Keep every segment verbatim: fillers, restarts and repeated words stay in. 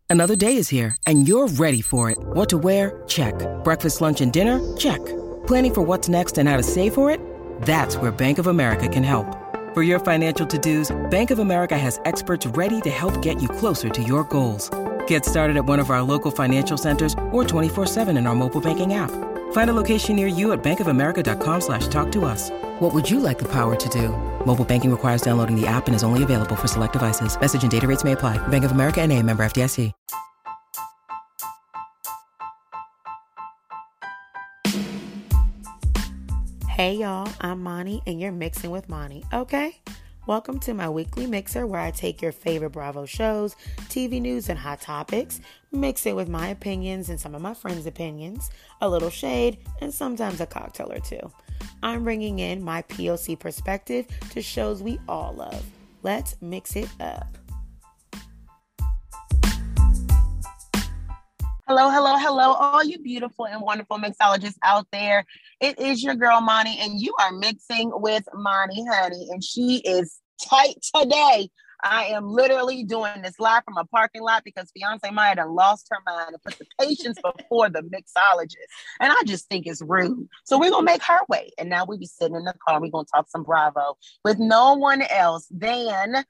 Another day is here, and you're ready for it. What to wear? Check. Breakfast, lunch, and dinner? Check. Planning for what's next and how to save for it? That's where Bank of America can help. For your financial to-dos, Bank of America has experts ready to help get you closer to your goals. Get started at one of our local financial centers or twenty-four seven in our mobile banking app. Find a location near you at bankofamerica.com slash talk to us. What would you like the power to do? Mobile banking requires downloading the app and is only available for select devices. Message and data rates may apply. Bank of America N A, member F D I C. Hey y'all, I'm Moni and you're mixing with Moni, okay? Welcome to my weekly mixer where I take your favorite Bravo shows, T V news, and hot topics, mix it with my opinions and some of my friends' opinions, a little shade, and sometimes a cocktail or two. I'm bringing in my P O C perspective to shows we all love. Let's mix it up. Hello, hello, hello, all you beautiful and wonderful mixologists out there. It is your girl, Moni, and you are mixing with Moni Honey, and she is tight today. I am literally doing this live from a parking lot because Fiance Maya done lost her mind and put the patients before the mixologist. And I just think it's rude. So we're going to make her wait. And now we be sitting in the car. We're going to talk some Bravo with no one else than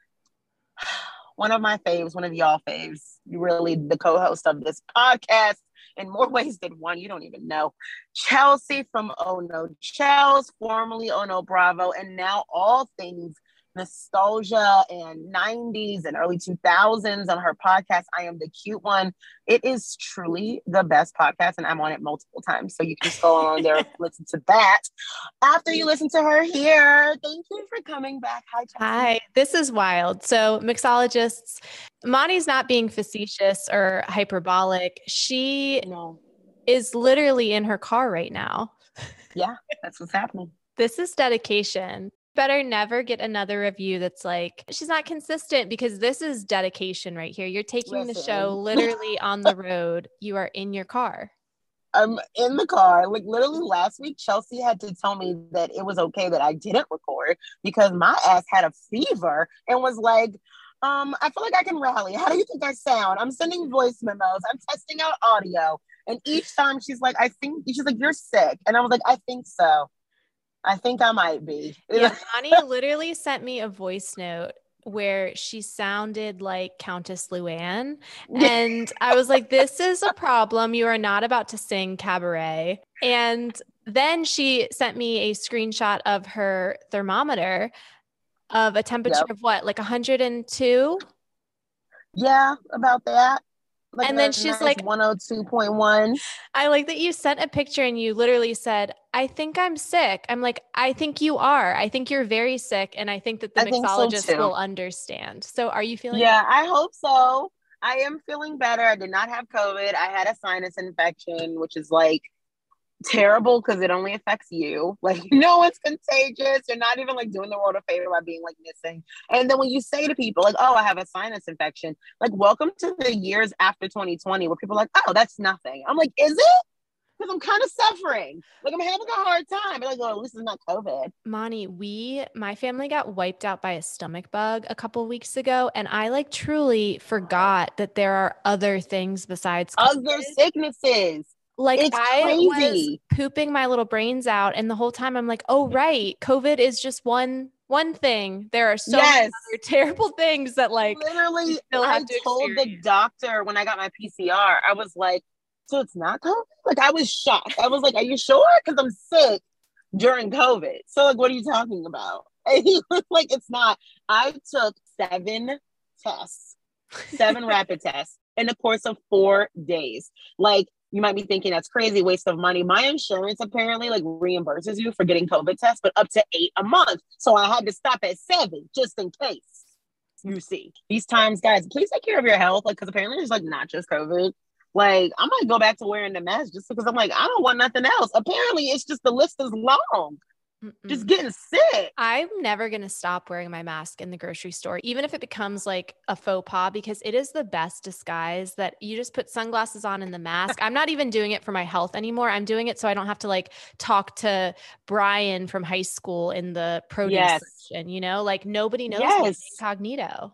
one of my faves, one of y'all faves, really the co-host of this podcast in more ways than one. You don't even know. Chelsea from Oh No Chels, formerly Oh No Bravo, and now all things nostalgia and nineties and early two thousands on her podcast, I Am the Cute One. It is truly the best podcast, and I'm on it multiple times. So you can just go on there and listen to that after you listen to her here. Thank you for coming back. Hi, Chelsea. Hi, this is wild. So mixologists, Moni's not being facetious or hyperbolic. She No. is literally in her car right now. Yeah, that's what's happening. This is dedication. Better never get another review that's like, she's not consistent, because this is dedication right here. You're taking Listen. the show literally on the road. You are in your car. I'm in the car. Like literally last week, Chelsea had to tell me that it was okay that I didn't record because my ass had a fever and was like, um, I feel like I can rally. How do you think I sound? I'm sending voice memos. I'm testing out audio. And each time she's like, I think, she's like, you're sick. And I was like, I think so. I think I might be. Yeah, Moni literally sent me a voice note where she sounded like Countess Luann. And I was like, this is a problem. You are not about to sing Cabaret. And then she sent me a screenshot of her thermometer of a temperature Yep. of what, like one hundred two? Yeah, about that. Like And then a she's nice like, one oh two point one. I like that you sent a picture and you literally said, I think I'm sick. I'm like, I think you are. I think you're very sick. And I think that the I think so, mixologist too. will understand. So are you feeling Yeah, I hope so. I am feeling better. I did not have COVID. I had a sinus infection, which is like terrible because it only affects you. Like, no one's contagious. You're not even like doing the world a favor by being like missing. And then when you say to people like, oh, I have a sinus infection, like, welcome to the years after twenty twenty where people are like, oh, that's nothing. I'm like, is it? Because I'm kind of suffering. Like, I'm having a hard time. I'm like, oh, this is not COVID. Moni, we, my family got wiped out by a stomach bug a couple weeks ago. And I like truly forgot that there are other things besides Other COVID. sicknesses. Like It's I crazy. was pooping my little brains out. And the whole time I'm like, oh, right. COVID is just one, one thing. There are so Yes. many other terrible things that like, Literally, still I have to told the experience. doctor when I got my P C R, I was like, so it's not COVID? Like, I was shocked. I was like, are you sure? Because I'm sick during COVID. So, like, what are you talking about? And he was like, it's not. I took seven tests, seven rapid tests in the course of four days. Like, you might be thinking that's crazy, waste of money. My insurance apparently like reimburses you for getting COVID tests, but up to eight a month. So I had to stop at seven just in case. You see, these times, guys, please take care of your health. Like, because apparently it's like not just COVID. Like, I might go back to wearing the mask just because I'm like, I don't want nothing else. Apparently, it's just the list is long. Mm-mm. Just getting sick. I'm never going to stop wearing my mask in the grocery store, even if it becomes like a faux pas, because it is the best disguise that you just put sunglasses on and the mask. I'm not even doing it for my health anymore. I'm doing it so I don't have to like talk to Brian from high school in the produce Yes. section, you know, like nobody knows me. Yes. Incognito.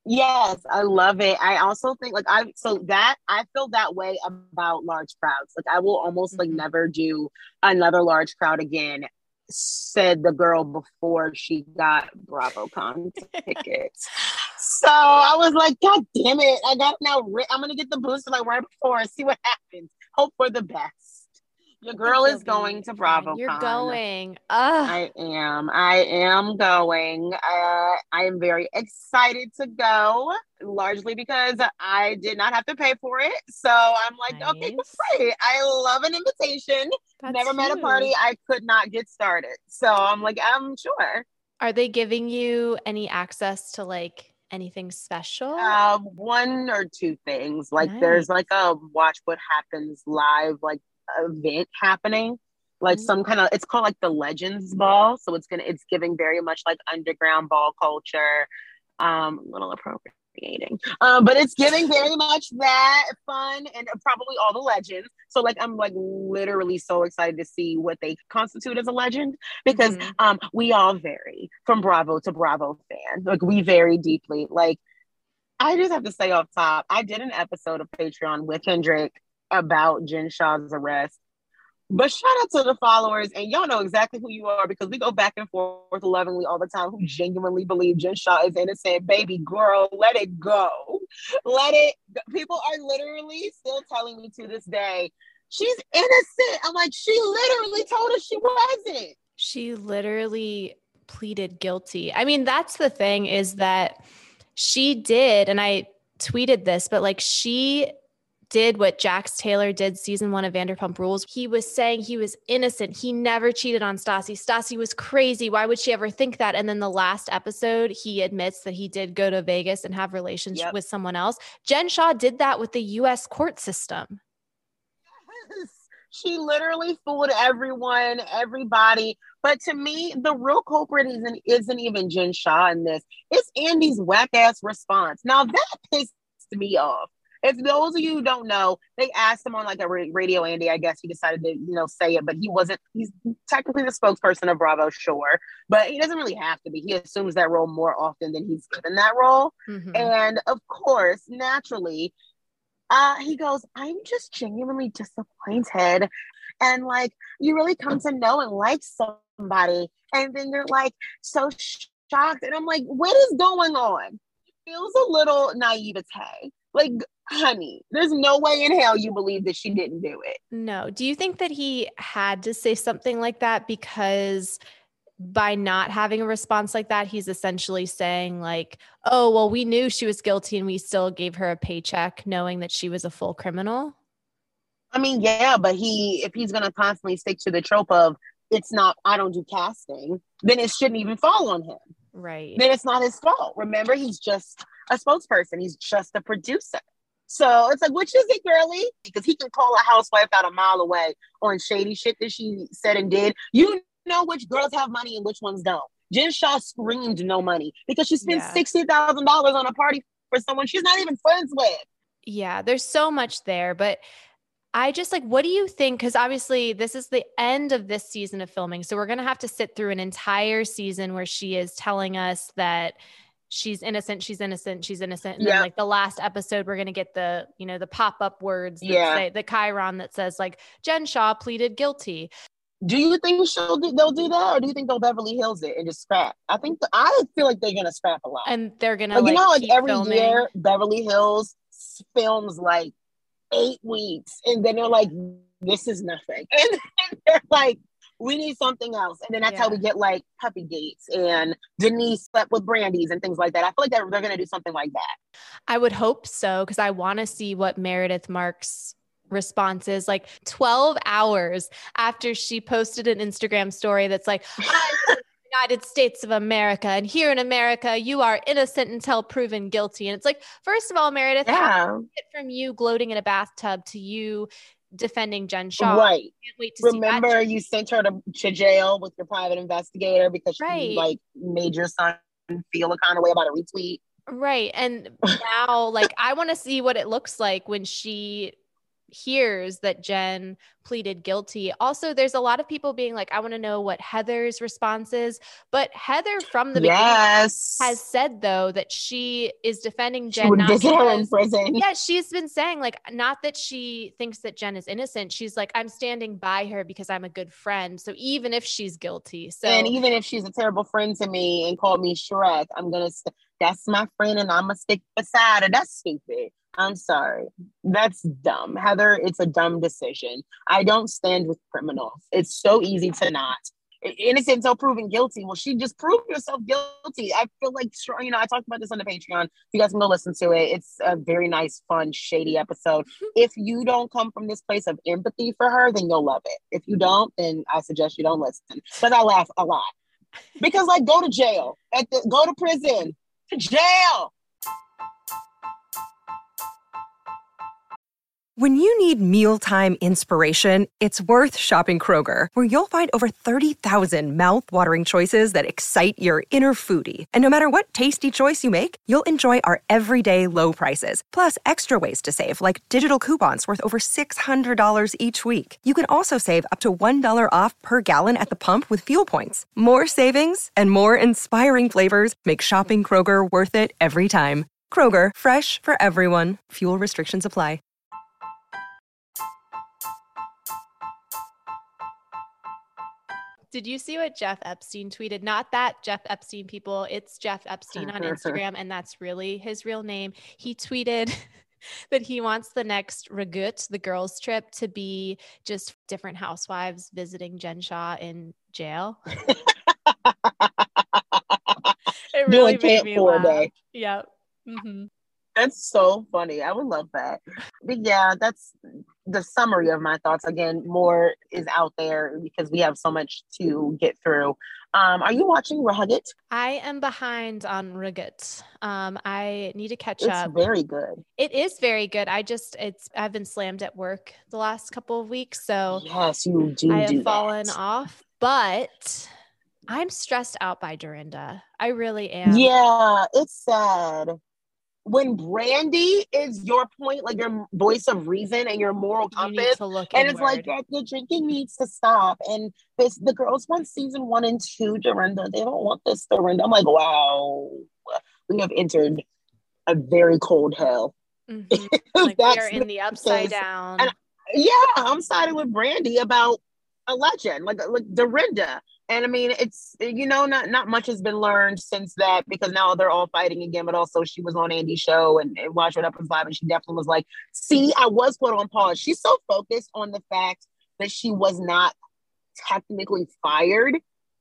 Yes, I love it. I also think like I so that I feel that way about large crowds. Like I will almost like Mhm. never do another large crowd again, said the girl before she got BravoCon tickets. So I was like, God damn it. I got now ri- I'm gonna get the booster like right before and see what happens. Hope for the best. Your I think girl you'll is going be to fine. You're BravoCon. going. Ugh. I am. I am going. Uh, I am very excited to go, largely because I did not have to pay for it. So I'm like, okay, Nice. great. I love an invitation. That's Never met a party huge. I could not get started. So I'm like, I'm sure. Are they giving you any access to like anything special? Uh, one or two things. Like there's like Nice. a watch what happens live like event happening. Like some kind of it's called like the Legends Ball. So it's gonna it's giving very much like underground ball culture. Um, a little appropriating. Um, but it's giving very much that fun and probably all the legends. So like I'm like literally so excited to see what they constitute as a legend because Mm-hmm. um we all vary from Bravo to Bravo fan. Like we vary deeply. Like I just have to say off top, I did an episode of Patreon with Kendrick about Jen Shah's arrest. But shout out to the followers, and y'all know exactly who you are because we go back and forth lovingly all the time. Who genuinely believe Jen Shah is innocent? Baby girl, let it go. Let it go. People are literally still telling me to this day, she's innocent. I'm like, she literally told us she wasn't. She literally pleaded guilty. I mean, that's the thing is that she did, and I tweeted this, but like she did what Jax Taylor did season one of Vanderpump Rules. He was saying he was innocent. He never cheated on Stassi. Stassi was crazy. Why would she ever think that? And then the last episode, he admits that he did go to Vegas and have relations Yep. with someone else. Jen Shah did that with the U S court system. She literally fooled everyone, everybody. But to me, the real culprit isn't isn't even Jen Shah in this. It's Andy's whack ass response. Now that pissed me off. If those of you who don't know, they asked him on like a radio Andy. I guess he decided to, you know, say it, but he wasn't. He's technically the spokesperson of Bravo, sure, but he doesn't really have to be. He assumes that role more often than he's given that role, Mm-hmm. and of course, naturally, uh, he goes, I'm just genuinely disappointed. And like, you really come to know and like somebody. And then you're like, so shocked. And I'm like, what is going on? It feels a little naivete. Like, honey, there's no way in hell you believe that she didn't do it. No. Do you think that he had to say something like that because by not having a response like that, he's essentially saying like, oh, well, we knew she was guilty and we still gave her a paycheck knowing that she was a full criminal? I mean, yeah, but he, if he's going to constantly stick to the trope of it's not, I don't do casting, then it shouldn't even fall on him. Right. Then it's not his fault. Remember, he's just a spokesperson. He's just a producer. So it's like, which is it, girly? Because he can call a housewife out a mile away on shady shit that she said and did. You know which girls have money and which ones don't. Jen Shah screamed no money because she spent Yeah. sixty thousand dollars on a party for someone she's not even friends with. Yeah, there's so much there, but I just like, what do you think? Because obviously this is the end of this season of filming. So we're going to have to sit through an entire season where she is telling us that she's innocent, she's innocent, she's innocent. And then Yep. like the last episode, we're going to get the, you know, the pop-up words that Yeah. say the Chiron that says like Jen Shah pleaded guilty. Do you think she'll do, they'll do that, or do you think they'll Beverly Hills it and just scrap? I think the, I feel like they're gonna scrap a lot. And they're going to Like, like, you know, like keep every filming. year Beverly Hills films like eight weeks, and then they're like, "This is nothing," and then they're like, "We need something else," and then that's how Yeah. we get like Puppy Gates and Denise slept with Brandy's and things like that. I feel like they're, they're gonna do something like that. I would hope so, because I want to see what Meredith Marks' response is like twelve hours after she posted an Instagram story that's like, I'm from the United States of America, and here in America, you are innocent until proven guilty. And it's like, first of all, Meredith, how Yeah, did it get from you gloating in a bathtub to you defending Jen Shah? right. Can't wait to Remember, see that. you sent her to, to jail with your private investigator because Right. she like made your son feel a kind of way about a retweet. Right. And now, like, I want to see what it looks like when she hears that Jen pleaded guilty. Also, there's a lot of people being like, I want to know what Heather's response is. But Heather from the yes. beginning has said, though, that she is defending Jen. She would not visit because, her in prison. Yeah, she's been saying, like, not that she thinks that Jen is innocent. She's like, I'm standing by her because I'm a good friend. So even if she's guilty. So and even if she's a terrible friend to me and called me Shrek, I'm going to, st- that's my friend and I'm going to stick beside her. That's stupid. I'm sorry. That's dumb. Heather, it's a dumb decision. I don't stand with criminals. It's so easy to not. Innocent until proven guilty. Well, she just proved herself guilty. I feel like, you know, I talked about this on the Patreon. You guys can go listen to it. It's a very nice, fun, shady episode. If you don't come from this place of empathy for her, then you'll love it. If you don't, then I suggest you don't listen. But I laugh a lot. Because, like, go to jail. At the, go to prison. To jail. When you need mealtime inspiration, it's worth shopping Kroger, where you'll find over thirty thousand mouthwatering choices that excite your inner foodie. And no matter what tasty choice you make, you'll enjoy our everyday low prices, plus extra ways to save, like digital coupons worth over six hundred dollars each week. You can also save up to one dollar off per gallon at the pump with fuel points. More savings and more inspiring flavors make shopping Kroger worth it every time. Kroger, fresh for everyone. Fuel restrictions apply. Did you see what Jeff Epstein tweeted? Not that Jeff Epstein, people. It's Jeff Epstein on Instagram, and that's really his real name. He tweeted that he wants the next Ragut, the girls' trip, to be just different housewives visiting Jen Shah in jail. It really made me laugh. Day. Yep. Mm-hmm. That's so funny. I would love that. But yeah, that's the summary of my thoughts. Again, more is out there because we have so much to get through. Um, are you watching Ragut? I am behind on Ragut. Um, I need to catch it's up. It's very good. It is very good. I just, it's, I've been slammed at work the last couple of weeks. So yes, you do. I have do fallen that. off, but I'm stressed out by Dorinda. I really am. Yeah, it's sad. When Brandy is your point, like your voice of reason and your moral compass, you need to look and inward. It's like yeah, the drinking needs to stop. And this, the girls want season one and two, Dorinda. They don't want this, Dorinda. I'm like, wow, we have entered a very cold hell. Mm-hmm. Like we are in the upside down. And yeah, I'm siding with Brandy about a legend, like like Dorinda. And I mean, it's, you know, not not much has been learned since that, because now they're all fighting again. But also she was on Andy's show and, and Watch What Happens Live, and she definitely was like, see, I was put on pause. She's so focused on the fact that she was not technically fired,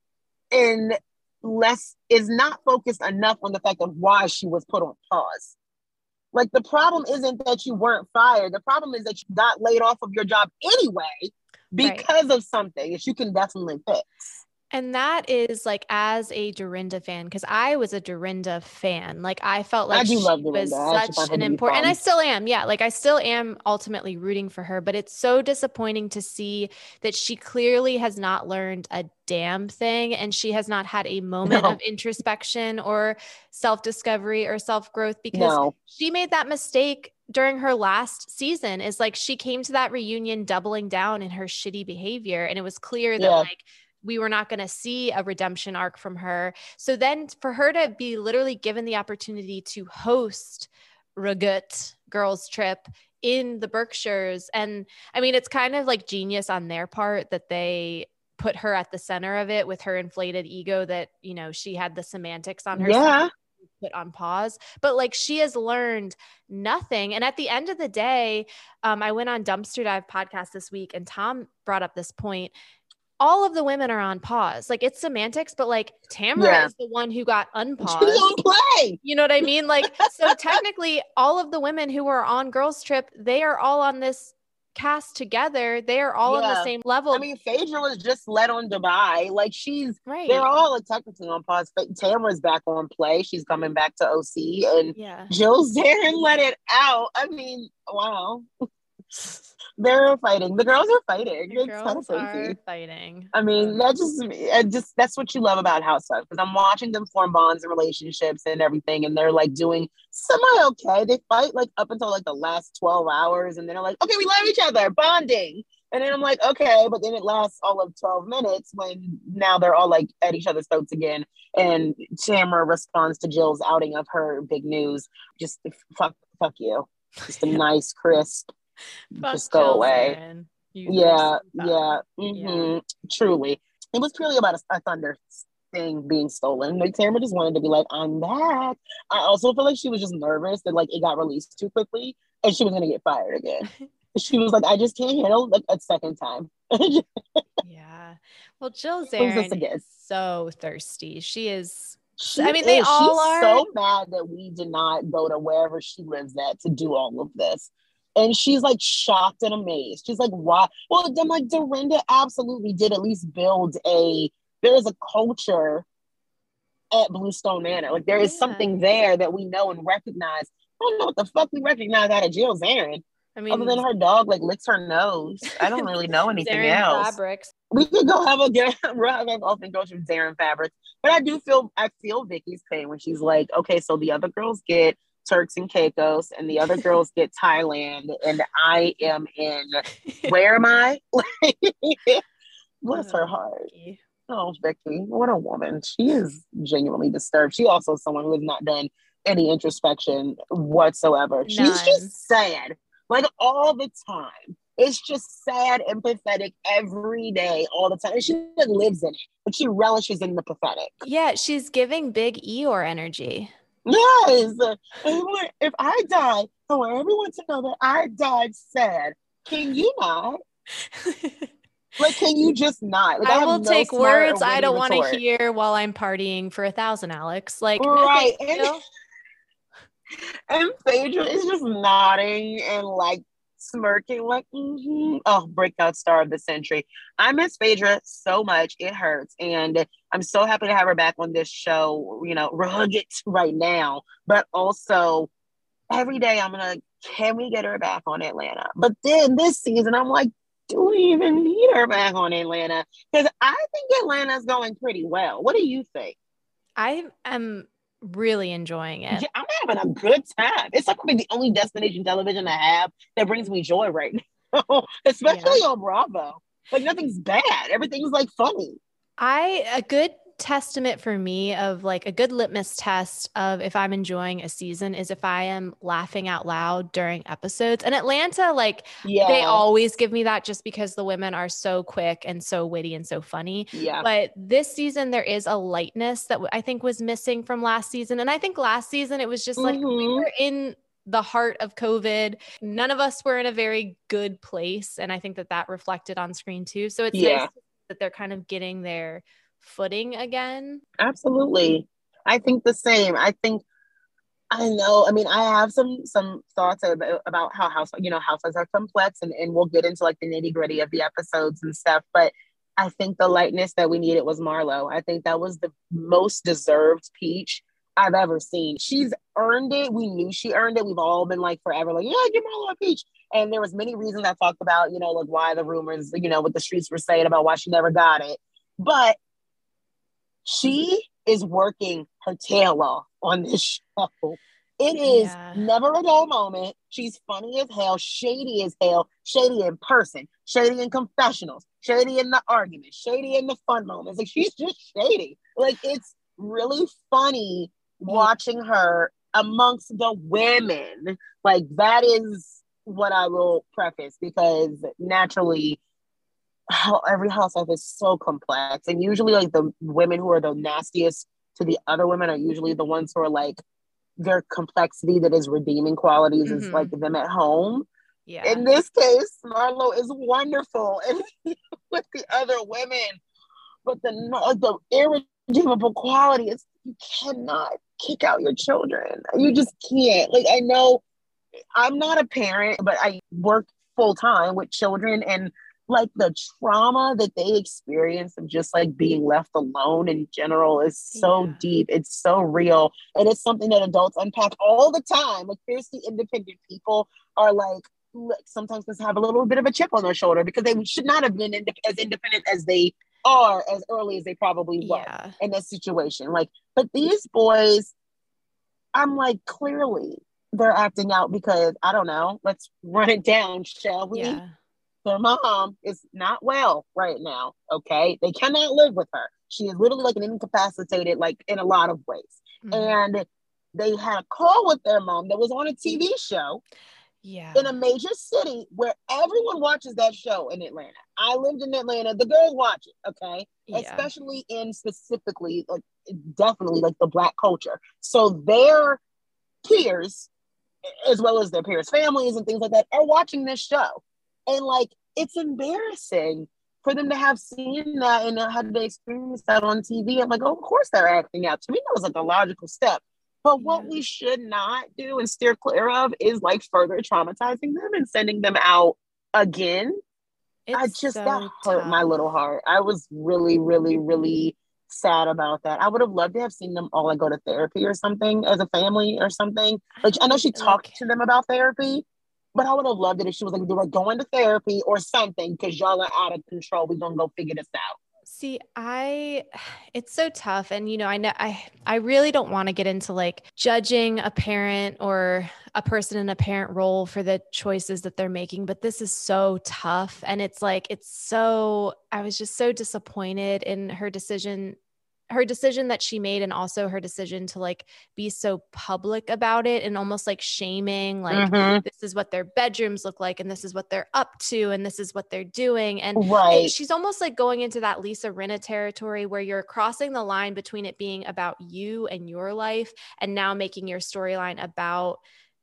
and less is not focused enough on the fact of why she was put on pause. Like, the problem isn't that you weren't fired. The problem is that you got laid off of your job anyway because right. of something that you can definitely fix. And that is like, as a Dorinda fan, because I was a Dorinda fan, like I felt like she was such an important, and I still am. Yeah. Like I still am ultimately rooting for her, but it's so disappointing to see that she clearly has not learned a damn thing. And she has not had a moment no. of introspection or self-discovery or self-growth, because no. she made that mistake during her last season. Is like, she came to that reunion doubling down in her shitty behavior. And it was clear that yeah. like, we were not going to see a redemption arc from her. So then for her to be literally given the opportunity to host Ragut girls trip in the Berkshires. And I mean, it's kind of like genius on their part that they put her at the center of it with her inflated ego that, you know, she had the semantics on her yeah. put on pause, but like she has learned nothing. And at the end of the day, um, I went on Dumpster Dive podcast this week and Tom brought up this point. All of the women are on pause. Like, it's semantics, but like Tamara yeah. is the one who got unpaused. She don't play. You know what I mean? Like, so technically all of the women who were on Girls Trip, they are all on this cast together. They are all yeah. on the same level. I mean, Phaedra was just let on Dubai. Like, she's, right. they're all like, technically on pause. But Tamara's back on play. She's coming back to O C. And yeah. Jill's there and let it out. I mean, wow. They're fighting. The girls are fighting. The It's kind of girls are crazy. fighting. I mean, that just, it just that's what you love about Housewives, because I'm watching them form bonds and relationships and everything, and they're like doing semi okay. They fight like up until like the last twelve hours, and then they're like, okay, we love each other, bonding. And then I'm like, okay, but then it lasts all of twelve minutes when now they're all like at each other's throats again. And Tamara responds to Jill's outing of her big news. Just fuck, fuck you. Just a nice, crisp, Fuck just go Jill away. Zarin. You Yeah, thirsty yeah, fuck. hmm truly. It was purely about a, a Thunder thing being stolen. Like Tamara just wanted to be like, I'm back. I also feel like she was just nervous that like it got released too quickly and she was gonna get fired again. She was like, I just can't handle like a second time. Yeah. Well, Jill Who's this Zarin again? is so thirsty. She is. She I mean, they is. all She's are. so mad that we did not go to wherever she lives at to do all of this. And she's like shocked and amazed. She's like, why? Well, I'm like, Dorinda absolutely did at least build a, there is a culture at Bluestone Manor. Like there is Yeah. something there that we know and recognize. I don't know what the fuck we recognize out of Jill Zarin. I mean, Other than her dog like licks her nose. I don't really know anything Zarin else. Fabrics. We could go have a get I've often go from Zarin Fabrics. But I do feel I feel Vicky's pain when she's like, okay, so the other girls get Turks and Caicos and the other girls get Thailand and I am in where am I? Bless her heart. Vicky. Oh, Vicky, what a woman. She is genuinely disturbed. She also is someone who has not done any introspection whatsoever. She's None. just sad. Like all the time. It's just sad and pathetic every day, all the time. And she like, lives in it, but she relishes in the pathetic. Yeah, she's giving big Eeyore energy. Yes. If I die, I want everyone to know that I died sad. Can you not? Like, can you just not? Like, I, I have will no take smart words or I witty don't want to retort. hear while I'm partying for a thousand, Alex. Like, Right. no, thank you. And Phaedra is just nodding and like smirking, like, mm-hmm. Oh, breakout star of the century. I miss Phaedra so much. It hurts. And I'm so happy to have her back on this show, you know, rugged right now. But also, every day I'm going to, can we get her back on Atlanta? But then this season, I'm like, do we even need her back on Atlanta? Because I think Atlanta's going pretty well. What do you think? I am really enjoying it. Yeah, I'm having a good time. It's like the only destination television I have that brings me joy right now, especially Yeah. on Bravo. Like nothing's bad. Everything's like funny. I a good testament for me of like a good litmus test of if I'm enjoying a season is if I am laughing out loud during episodes. And Atlanta, like Yeah. they always give me that just because the women are so quick and so witty and so funny. Yeah. But this season there is a lightness that I think was missing from last season. And I think last season it was just like we Mhm. were in the heart of COVID. None of us were in a very good place. And I think that that reflected on screen too. So it's Yeah. nice that they're kind of getting their footing again. Absolutely. I think the same. I think I know. I mean, I have some some thoughts about, about how house, you know, housewives are complex, and, and we'll get into like the nitty gritty of the episodes and stuff. But I think the lightness that we needed was Marlo. I think that was the most deserved peach I've ever seen. She's earned it. We knew she earned it. We've all been like forever, like, yeah, give Marlo a peach. And there was many reasons I talked about, you know, like why the rumors, you know, what the streets were saying about why she never got it. But she is working her tail off on this show. It is Yeah. never a dull moment. She's funny as hell, shady as hell, shady in person, shady in confessionals, shady in the arguments, shady in the fun moments. Like she's just shady. Like it's really funny watching her amongst the women. Like that is what I will preface, because naturally how every housewife is so complex, and usually like the women who are the nastiest to the other women are usually the ones who are like their complexity that is redeeming qualities is Mhm. like them at home. Yeah. In this case, Marlo is wonderful and with the other women, but the the irredeemable quality is you cannot kick out your children. You just can't. Like I know I'm not a parent, but I work full time with children, and like the trauma that they experience of just like being left alone in general is so Yeah. deep. It's so real. And it's something that adults unpack all the time. Like fiercely independent people are like sometimes just have a little bit of a chip on their shoulder because they should not have been ind- as independent as they are as early as they probably were Yeah. in this situation. Like, but these boys, I'm like, clearly they're acting out because, I don't know, let's run it down, shall we? Yeah. Their mom is not well right now, okay? They cannot live with her. She is literally like an incapacitated, like in a lot of ways. Mhm. And they had a call with their mom that was on a T V show Yeah. in a major city where everyone watches that show in Atlanta. I lived in Atlanta. The girls watch it, okay? Yeah. Especially in specifically, like definitely like the Black culture. So their peers, as well as their peers' families and things like that, are watching this show. And like, it's embarrassing for them to have seen that and had to experience that on T V. I'm like, oh, of course they're acting out. To me, that was like a logical step. But what Yeah. we should not do and steer clear of is like further traumatizing them and sending them out again. It's I just, so that hurt my tough. little heart. I was really, really, really sad about that. I would have loved to have seen them all like go to therapy or something as a family or something. Like, I know she Like, talked to them about therapy, but I would have loved it if she was like, do like going to therapy or something because y'all are out of control. We're gonna go figure this out. see, I, it's so tough. And, you know, I know, I, I really don't want to get into like judging a parent or a person in a parent role for the choices that they're making, but this is so tough. And it's like, it's so, I was just so disappointed in her decision, her decision that she made, and also her decision to like be so public about it and almost like shaming, like, Mhm. this is what their bedrooms look like, and this is what they're up to, and this is what they're doing. And Right. it, she's almost like going into that Lisa Rinna territory where you're crossing the line between it being about you and your life and now making your storyline about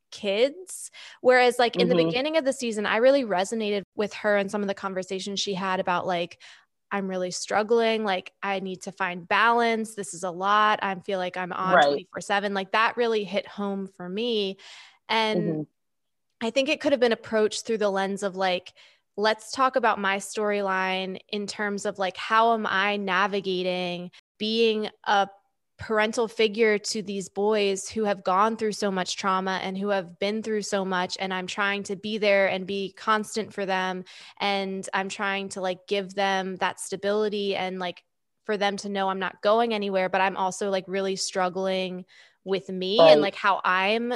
kids. Whereas like in the Mhm. beginning of the season, I really resonated with her and some of the conversations she had about like, I'm really struggling. Like, I need to find balance. This is a lot. I feel like I'm on Right. twenty-four seven. Like, that really hit home for me. And Mhm. I think it could have been approached through the lens of like, let's talk about my storyline in terms of like, how am I navigating being a parental figure to these boys who have gone through so much trauma and who have been through so much, and I'm trying to be there and be constant for them, and I'm trying to like give them that stability and like for them to know I'm not going anywhere, but I'm also like really struggling with me Right. and like how I'm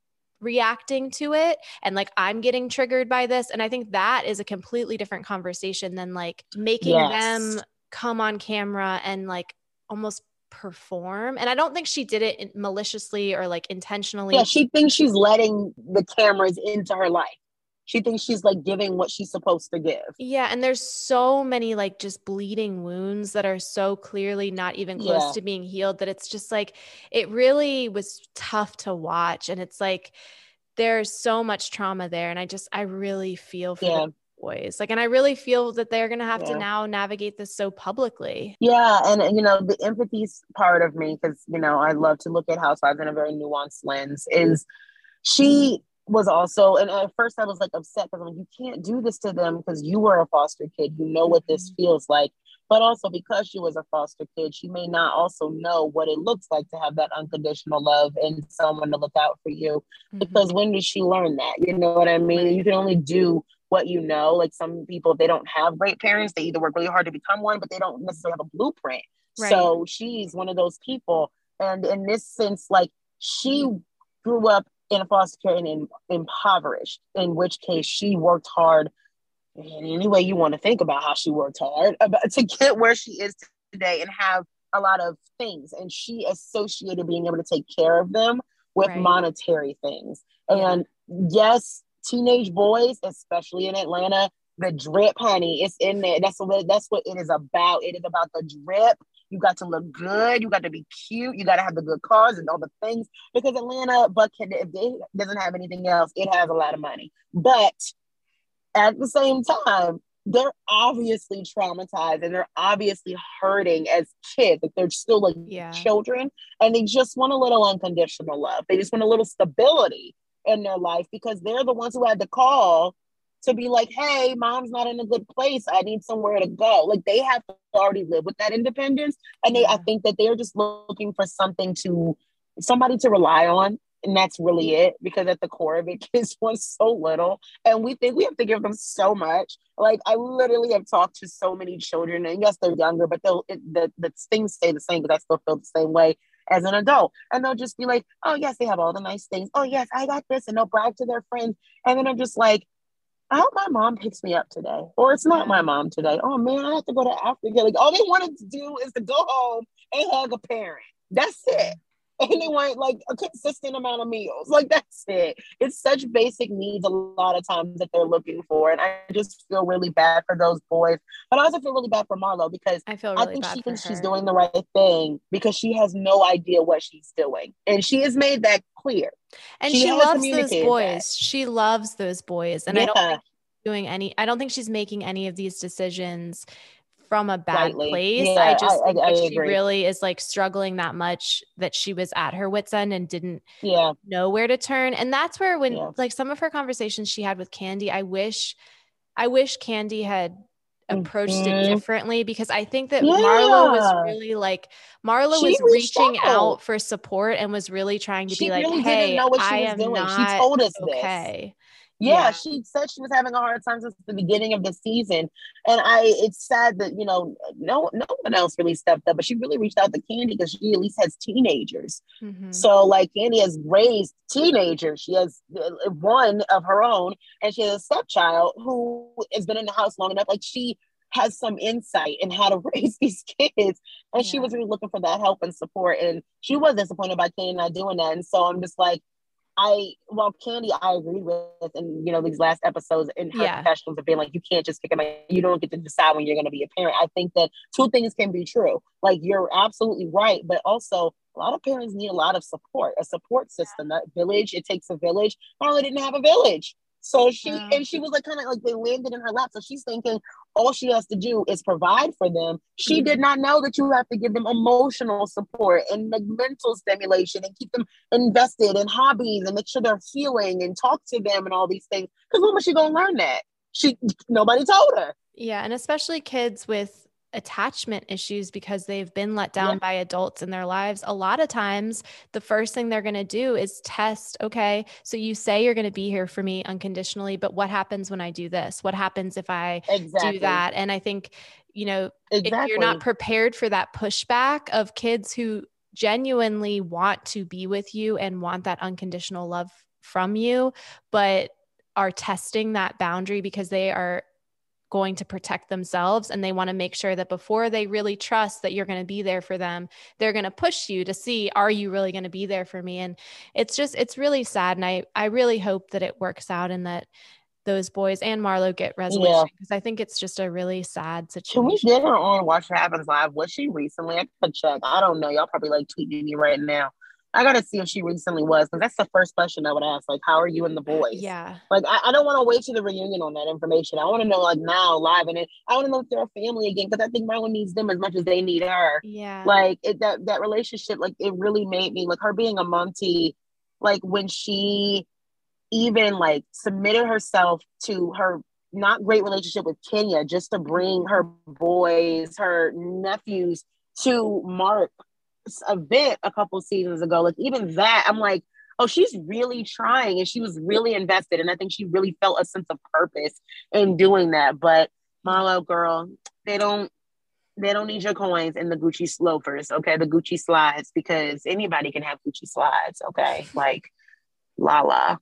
reacting to it, and like I'm getting triggered by this. And I think that is a completely different conversation than like making Yes. them come on camera and like almost perform. And I don't think she did it maliciously or like intentionally. Yeah, she thinks she's letting the cameras into her life. She thinks she's like giving what she's supposed to give. Yeah. And there's so many like just bleeding wounds that are so clearly not even close Yeah. to being healed that it's just like, it really was tough to watch. And it's like, there's so much trauma there. And I just, I really feel for Yeah. the boys. Like, and I really feel that they're going to have to Yeah. now navigate this so publicly. Yeah, and you know, the empathy part of me, because you know, I love to look at Housewives in a very nuanced lens, is she was also, and at first I was like upset because I'm like, you can't do this to them because you were a foster kid, you know what this feels like. But also because she was a foster kid, she may not also know what it looks like to have that unconditional love and someone to look out for you. Mhm. Because when did she learn that? You know what I mean? Right. You can only do what you know. Like some people, they don't have great parents. They either work really hard to become one, but they don't necessarily have a blueprint. Right. So she's one of those people. And in this sense, like she grew up in a foster care and in, impoverished, in which case she worked hard in any way you want to think about how she worked hard about, to get where she is today and have a lot of things. And she associated being able to take care of them with Right. monetary things. Yeah. And yes, teenage boys, especially in Atlanta, the drip, honey, it's in there. That's what that's what it is about. It is about the drip. You got to look good. You got to be cute. You got to have the good cars and all the things. Because Atlanta, Buckhead, if it doesn't have anything else, it has a lot of money. But at the same time, they're obviously traumatized and they're obviously hurting as kids. Like they're still like Yeah. children, and they just want a little unconditional love. They just want a little stability in their life because they're the ones who had to call to be like, hey, mom's not in a good place. I need somewhere to go. Like they have to already live with that independence. And they, I Yeah. think that they're just looking for something to, somebody to rely on And that's really it, because at the core of it, kids want so little. And we think we have to give them so much. Like, I literally have talked to so many children, and yes, they're younger, but they'll, it, the, the things stay the same, because I still feel the same way as an adult. And they'll just be like, oh, yes, they have all the nice things. Oh, yes, I got this. And they'll brag to their friends. And then I'm just like, I hope my mom picks me up today. Or it's not my mom today. Oh, man, I have to go to Africa. Like, all they wanted to do is to go home and hug a parent. That's it. And they want like a consistent amount of meals. Like, that's it. It's such basic needs a lot of times that they're looking for. And I just feel really bad for those boys. But I also feel really bad for Marlo, because I feel really I think bad she for thinks her. she's doing the right thing, because she has no idea what she's doing. And she has made that clear. And she she has loves those communicated boys. that. She loves those boys. And I don't Yeah. think she's doing any, I don't think she's making any of these decisions from a bad Rightly. place. Yeah, I just I- think I- I that she agree. really is like struggling that much that she was at her wit's end and didn't Yeah. know where to turn. And that's where when Yeah. like some of her conversations she had with Candy, I wish, I wish Candy had approached Mhm. it differently, because I think that Yeah. Marlo was really like, Marlo She was reached reaching out. out for support and was really trying to She be like, really hey, didn't know what she I was am doing. She not told us this. okay. Yeah, Yeah. she said she was having a hard time since the beginning of the season. And I it's sad that, you know, no no one else really stepped up, but she really reached out to Candy, because she at least has teenagers. Mhm. So like, Candy has raised teenagers. She has one of her own, and she has a stepchild who has been in the house long enough. Like, she has some insight in how to raise these kids. And she Yeah. was really looking for that help and support. And she was disappointed by Candy not doing that. And so I'm just like, I, well, Candy, I agree with, and you know, these last episodes in her Yeah. confessions of being like, you can't just kick him out. You don't get to decide when you're going to be a parent. I think that two things can be true. Like, you're absolutely right, but also a lot of parents need a lot of support, a support system, that village. It takes a village. Marla didn't have a village. So she, Yeah. and she was like, kind of like, they landed in her lap. So she's thinking all she has to do is provide for them. She Mhm. did not know that you have to give them emotional support and like mental stimulation, and keep them invested in hobbies, and make sure they're healing, and talk to them and all these things. Because when was she going to learn that? She, nobody told her. Yeah. And especially kids with attachment issues, because they've been let down Yeah. by adults in their lives. A lot of times the first thing they're going to do is test, okay, so you say you're going to be here for me unconditionally, but what happens when I do this? What happens if I Exactly. do that? And I think, you know, Exactly. if you're not prepared for that pushback of kids who genuinely want to be with you and want that unconditional love from you, but are testing that boundary because they are going to protect themselves, and they want to make sure that before they really trust that you're going to be there for them, they're going to push you to see, are you really going to be there for me? And it's just, it's really sad. And I, I really hope that it works out and that those boys and Marlo get resolution, because I think it's just a really sad situation. Can we get her on Watch What Happens Live? Was she recently? I could check. I don't know. Y'all probably like tweeting me right now. I gotta see if she recently was, because that's the first question I would ask. Like, how are you and the boys? Yeah. Like, I, I don't want to wait to the reunion on that information. I want to know like now, live, and it. I want to know if they're a family again, because I think Marlon needs them as much as they need her. Yeah. Like it, that that relationship, like it really made me like her being a Monty, like when she even like submitted herself to her not great relationship with Kenya just to bring her boys, her nephews to Mark event a couple seasons ago. Like even that, I'm like, oh, she's really trying, and she was really invested, and I think she really felt a sense of purpose in doing that. But Marlo, girl, they don't they don't need your coins in the Gucci loafers, okay? The Gucci slides, because anybody can have Gucci slides, okay? Like Lala.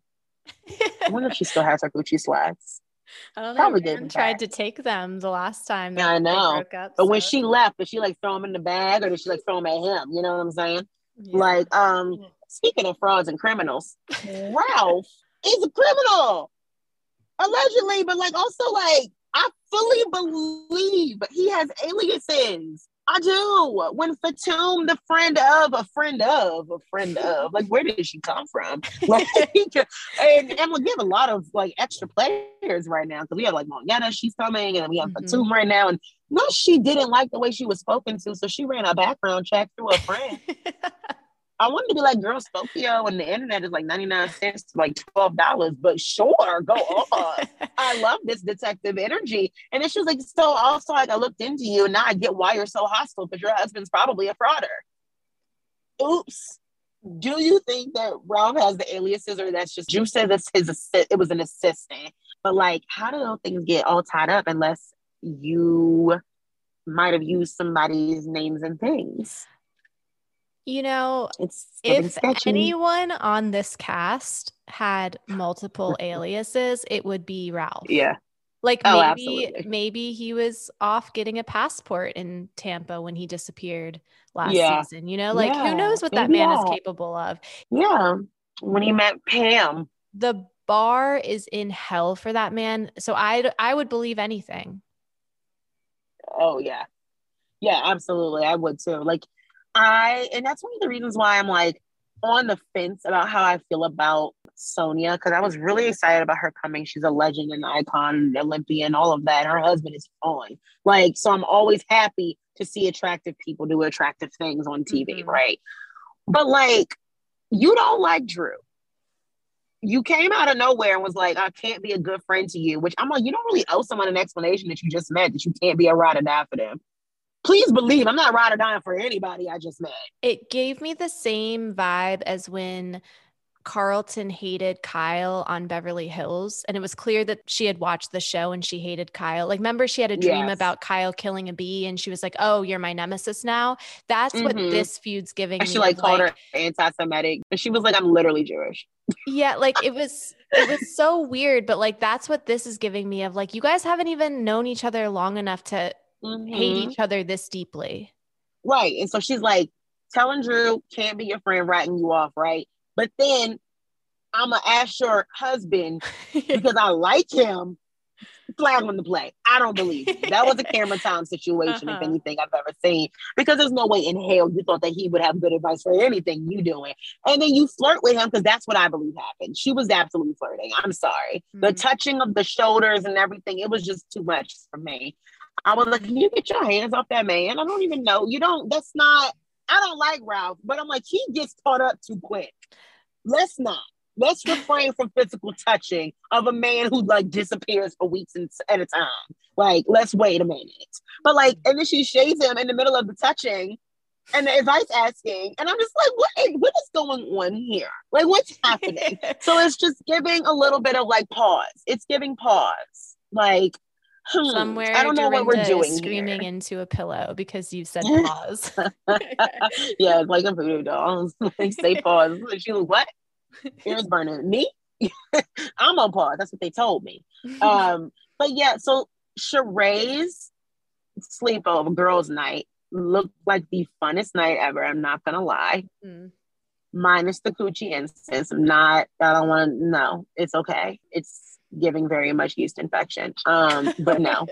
I wonder if she still has her Gucci slides. I don't know. Probably Ran didn't tried back. to take them the last time Yeah, I that they know. broke up. But when so- she left, did she like throw him in the bag, or did she like throw him at him? You know what I'm saying? Yeah. Like, um, speaking of frauds and criminals, Ralph is a criminal, allegedly, but like also like I fully believe he has aliases. I do. When Fatum, the friend of a friend of a friend of, like, where did she come from? Like, and, and we have a lot of like extra players right now, because we have like Mongetta, she's coming, and we have Mhm. Fatum right now. And no, she didn't like the way she was spoken to, so she ran a background check through a friend. I wanted to be like, girl, Spokio and the internet is like ninety-nine cents to like twelve dollars, but sure, go on. I love this detective energy. And then she was like, so also like I looked into you, and now I get why you're so hostile, because your husband's probably a frauder. Oops. Do you think that Ralph has the aliases, or that's just Drew said this his assi- it was an assistant? But like, how do those things get all tied up unless you might have used somebody's names and things? You know, It's if sketchy. anyone on this cast had multiple aliases, it would be Ralph. Yeah. Like Oh, maybe absolutely. maybe he was off getting a passport in Tampa when he disappeared last Yeah. season. You know, like Yeah, who knows what that maybe man is that. capable of. Yeah. When he met Pam. The bar is in hell for that man. So I I would believe anything. Oh yeah. Yeah, absolutely. I would too. Like I, and that's one of the reasons why I'm like on the fence about how I feel about Sonia, because I was really excited about her coming. She's a legend, an icon, an Olympian, all of that. Her husband is fine. Like, so I'm always happy to see attractive people do attractive things on T V, mm-hmm. right? But like, you don't like Drew. You came out of nowhere and was like, I can't be a good friend to you, which I'm like, you don't really owe someone an explanation that you just met, that you can't be a ride or die for them. Please believe I'm not ride or dying for anybody I just met. It gave me the same vibe as when Carlton hated Kyle on Beverly Hills. And it was clear that she had watched the show and she hated Kyle. Like, remember she had a dream yes. about Kyle killing a bee and she was like, oh, you're my nemesis now. That's mm-hmm. what this feud's giving and me. She like called like, her anti-Semitic. And she was like, I'm literally Jewish. Yeah, like it was, it was so weird. But like, that's what this is giving me of like, you guys haven't even known each other long enough to mm-hmm. hate each other this deeply. Right. And so she's like, telling Drew can't be your friend, writing you off, right? But then I'm going to ask your husband because I like him, flag on the play. I don't believe it. That was a camera time situation, uh-huh. if anything I've ever seen, because there's no way in hell you thought that he would have good advice for anything you doing. And then you flirt with him because that's what I believe happened. She was absolutely flirting. I'm sorry. Mm-hmm. The touching of the shoulders and everything, it was just too much for me. I was like, can you get your hands off that man? I don't even know. You don't, that's not, I don't like Ralph, but I'm like, he gets caught up too quick. Let's not. Let's refrain from physical touching of a man who like disappears for weeks at a time. Like, let's wait a minute. But like, and then she shades him in the middle of the touching and the advice asking. And I'm just like, what, what is going on here? Like, what's happening? So it's just giving a little bit of like pause. It's giving pause. Like, Hmm, somewhere I don't know Dorinda what we're doing is screaming here. into a pillow because you said pause. Yeah, it's like a voodoo doll. Like, say pause. She was what? Ears burning. Me? I'm on pause. That's what they told me. Um, but yeah, so Sheree's sleepover girls' night looked like the funnest night ever. I'm not gonna lie. Mm. Minus the coochie instance. I'm not. I don't want to. No, it's okay. It's giving very much yeast infection. Um, but no,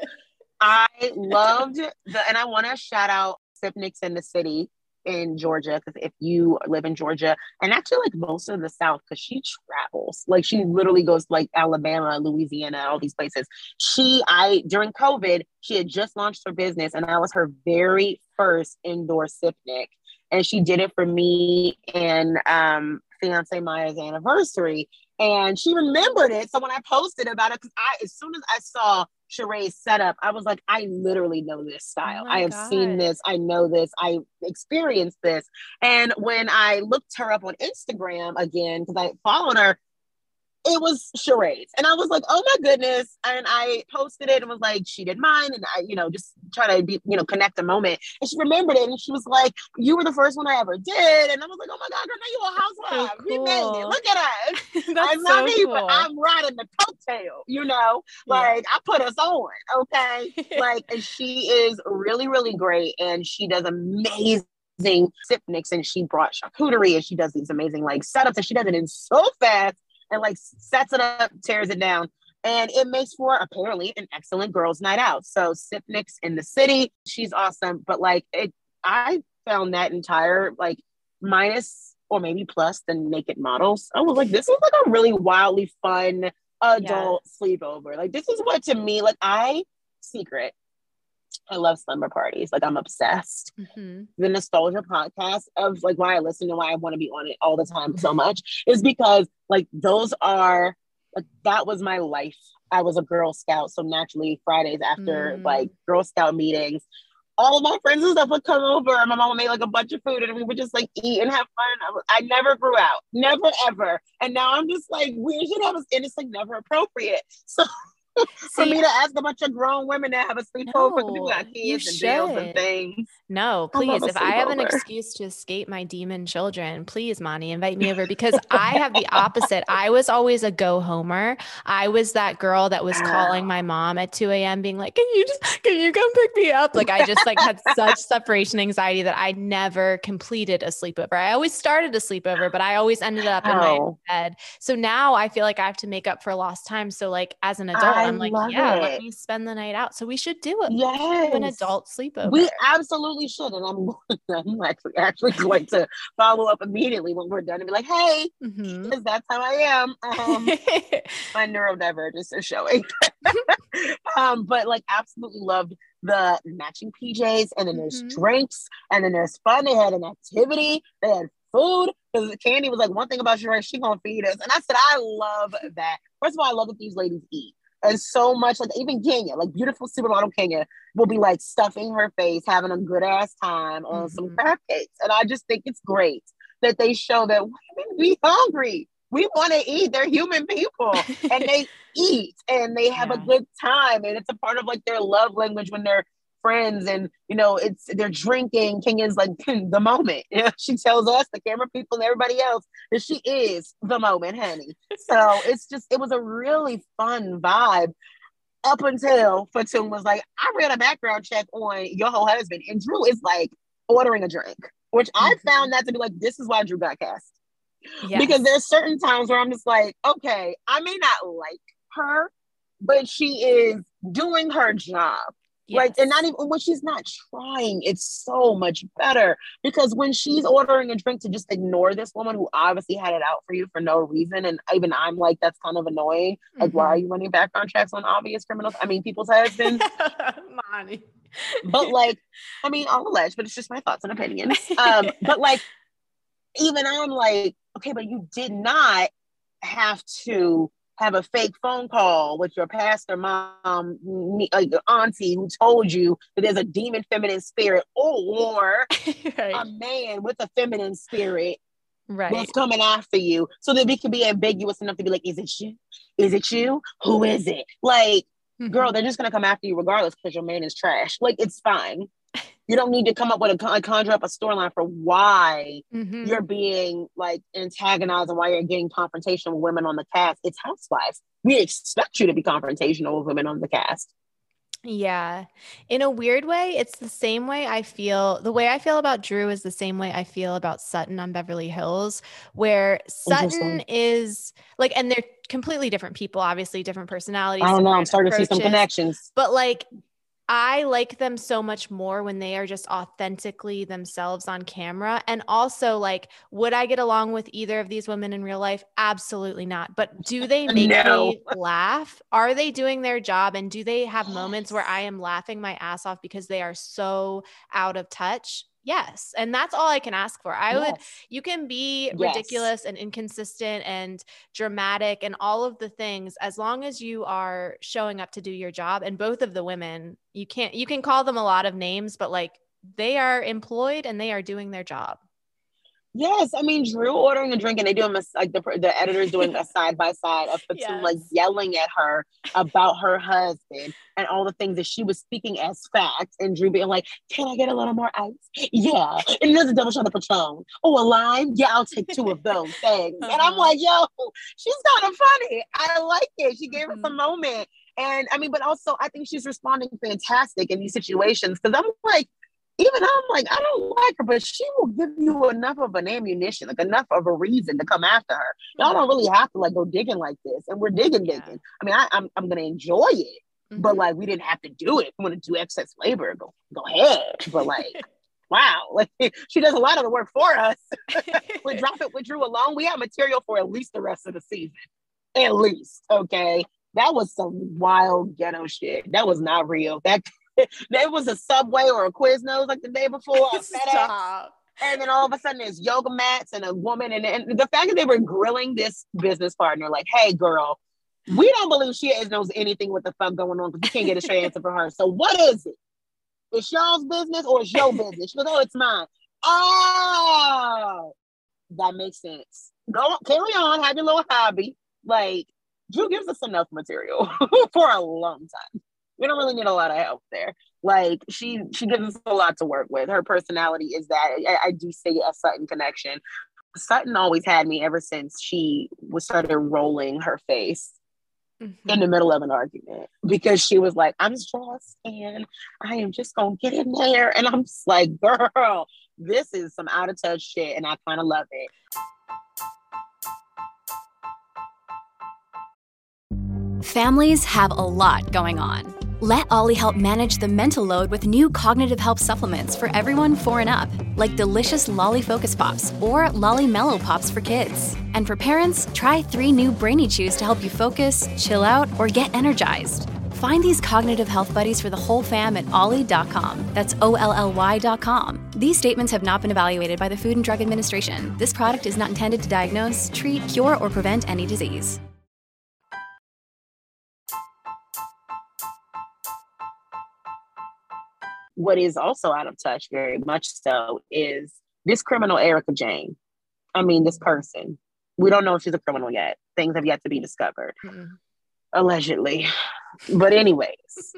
I loved the, and I want to shout out Sipnick's in the City in Georgia, because if you live in Georgia, and actually like most of the South, because she travels, like she literally goes to like Alabama, Louisiana, all these places. She, I, during COVID, she had just launched her business, and that was her very first indoor Sipnick. And she did it for me and um, fiance Maya's anniversary. And she remembered it. So when I posted about it, because I, as soon as I saw Sheree's setup, I was like, I literally know this style. Oh I have God. seen this. I know this. I experienced this. And when I looked her up on Instagram again, because I followed her, it was Sheree's. And I was like, oh my goodness. And I posted it and was like, she did mine. And I, you know, just try to be, you know, connect a moment. And she remembered it. And she was like, you were the first one I ever did. And I was like, oh my God, girl, now you're a housewife. So We cool. made it. Look at us. That's I'm not so me, cool. but I'm riding the coattail, you know, like yeah. I put us on. Okay. Like, and she is really, really great. And she does amazing Sipnicks, and she brought charcuterie, and she does these amazing like setups, and she does it in so fast. And like sets it up, tears it down. And it makes for apparently an excellent girls' night out. So Sipnick's in the City. She's awesome. But like it, I found that entire like minus or maybe plus the naked models. I was like, this is like a really wildly fun adult yeah. sleepover. Like this is what to me, like I secret. I love slumber parties. Like I'm obsessed. Mm-hmm. The nostalgia podcast of like why I listen and why I want to be on it all the time so much is because like those are like that was my life. I was a Girl Scout, so naturally Fridays after mm. like Girl Scout meetings, all of my friends and stuff would come over, and my mom made like a bunch of food, and we would just like eat and have fun. I, was, I never grew out, never ever. And now I'm just like, we should have us, and it's like never appropriate. So for See, me to ask a bunch of grown women to have a sleepover, No, because people got you kids and bills and should. things. No, I love please. a If I have an sleepover. excuse to escape my demon children, please, Monty, invite me over because I have the opposite. I was always a go homer. I was that girl that was calling my mom at two a.m. being like, can you just, can you come pick me up? Like I just like had such separation anxiety that I never completed a sleepover. I always started a sleepover, but I always ended up in my Oh, bed. So now I feel like I have to make up for lost time. So like as an adult, I I'm like, love yeah, let it. me spend the night out. So we should do it. We should do an Yes. adult sleepover. We absolutely should. And I'm, I'm actually, actually going to follow up immediately when we're done and be like, hey, Mhm. because that's how I am. Um, my neurodivergence is showing. um, but like absolutely loved the matching P Js, and then there's Mhm. drinks, and then there's fun. They had an activity, they had food. Because Candy was like, one thing about Sheree, she gonna feed us. And I said, I love that. First of all, I love that these ladies eat. And so much, like even Kenya, like beautiful supermodel Kenya will be like stuffing her face, having a good ass time on some Mhm. crab cakes. And I just think it's great that they show that women be hungry. We want to eat. They're human people, and they eat, and they have a Yeah. good time, and it's a part of like their love language when they're friends, and you know it's they're drinking. Kenya's like the moment. You know, she tells us, the camera people and everybody else, that she is the moment, honey. So it's just it was a really fun vibe up until Fatum was like, I ran a background check on your whole husband, and Drew is like ordering a drink, which I Mhm. found that to be like, this is why Drew got cast. Yes. Because there's certain times where I'm just like, okay, I may not like her, but she is doing her job. Like, and not Yes. even when she's not trying, it's so much better. Because when she's ordering a drink to just ignore this woman who obviously had it out for you for no reason, and even I'm like, that's kind of annoying. Like, why are Mhm. you running background checks on obvious criminals? I mean, people's husbands. Monty. But like, I mean, all alleged, but it's just my thoughts and opinions. Um, but like, even I'm like, okay, but you did not have to have a fake phone call with your pastor mom, uh, your auntie, who told you that there's a demon feminine spirit, or a Right. man with a feminine spirit Right. that's coming after you, so that we can be ambiguous enough to be like, is it you? Is it you? Who is it? Like, girl, Mhm. they're just gonna come after you regardless because your man is trash. Like, it's fine. You don't need to come up with a con- conjure up a storyline for why Mhm. you're being like antagonized and why you're getting confrontational with women on the cast. It's Housewives. We expect you to be confrontational with women on the cast. Yeah. In a weird way, it's the same way I feel. The way I feel about Drew is the same way I feel about Sutton on Beverly Hills, where Sutton Interesting. is like, and they're completely different people, obviously, different personalities, I don't know. I'm different starting to see some approaches. connections. But like, I like them so much more when they are just authentically themselves on camera. And also, like, would I get along with either of these women in real life? Absolutely not. But do they make No. me laugh? Are they doing their job? And do they have moments where I am laughing my ass off because they are so out of touch? Yes. And that's all I can ask for. I would, Yes. you can be Yes. ridiculous and inconsistent and dramatic and all of the things as long as you are showing up to do your job. And both of the women, you can't, you can call them a lot of names, but like they are employed and they are doing their job. Yes, I mean, Drew ordering a drink, and they do a, like the the editor's doing a side by side of Fatum Yes. like yelling at her about her husband and all the things that she was speaking as facts, and Drew being like, "Can I get a little more ice? Yeah, and there's a double shot of Patron. Oh, a lime? Yeah, I'll take two of those things." Uh-huh. And I'm like, "Yo, she's kind of funny. I like it. She gave Mhm. us a moment." And I mean, but also I think she's responding fantastic in these situations, because I'm like, even I'm like, I don't like her, but she will give you enough of an ammunition, like enough of a reason to come after her. Y'all don't really have to like go digging like this, and we're digging, Yeah. digging. I mean, I, I'm I'm gonna enjoy it, but Mhm. like we didn't have to do it. If you want to do excess labor, go go ahead. But like, wow, like she does a lot of the work for us. We drop it with Drew alone. We have material for at least the rest of the season, at least. Okay, that was some wild ghetto shit. That was not real. That. There was a Subway or a Quiznos like the day before. A FedEx, Stop. and then all of a sudden there's yoga mats and a woman. And, and the fact that they were grilling this business partner, like, hey, girl, we don't believe she knows anything what the fuck going on because we can't get a straight answer from her. So what is it? It's y'all's business or it's your business? She goes, oh, it's mine. Oh, that makes sense. Go on, carry on, have your little hobby. Like, Drew gives us enough material for a long time. We don't really need a lot of help there. Like, she she gives us a lot to work with. Her personality is that. I, I do see a Sutton connection. Sutton always had me ever since she was started rolling her face mm-hmm. in the middle of an argument, because she was like, I'm stressed and I am just gonna get in there. And I'm just like, girl, this is some out of touch shit, and I kind of love it. Families have a lot going on. Let Ollie help manage the mental load with new cognitive help supplements for everyone four and up, like delicious Lolly Focus Pops or Lolly Mellow Pops for kids. And for parents, try three new Brainy Chews to help you focus, chill out, or get energized. Find these cognitive health buddies for the whole fam at ollie dot com. That's O L L Y dot com. These statements have not been evaluated by the Food and Drug Administration. This product is not intended to diagnose, treat, cure, or prevent any disease. What is also out of touch, very much so, is this criminal Erika Jayne. I mean, this person. We don't know if she's a criminal yet. Things have yet to be discovered. Mm-hmm. Allegedly. But anyways,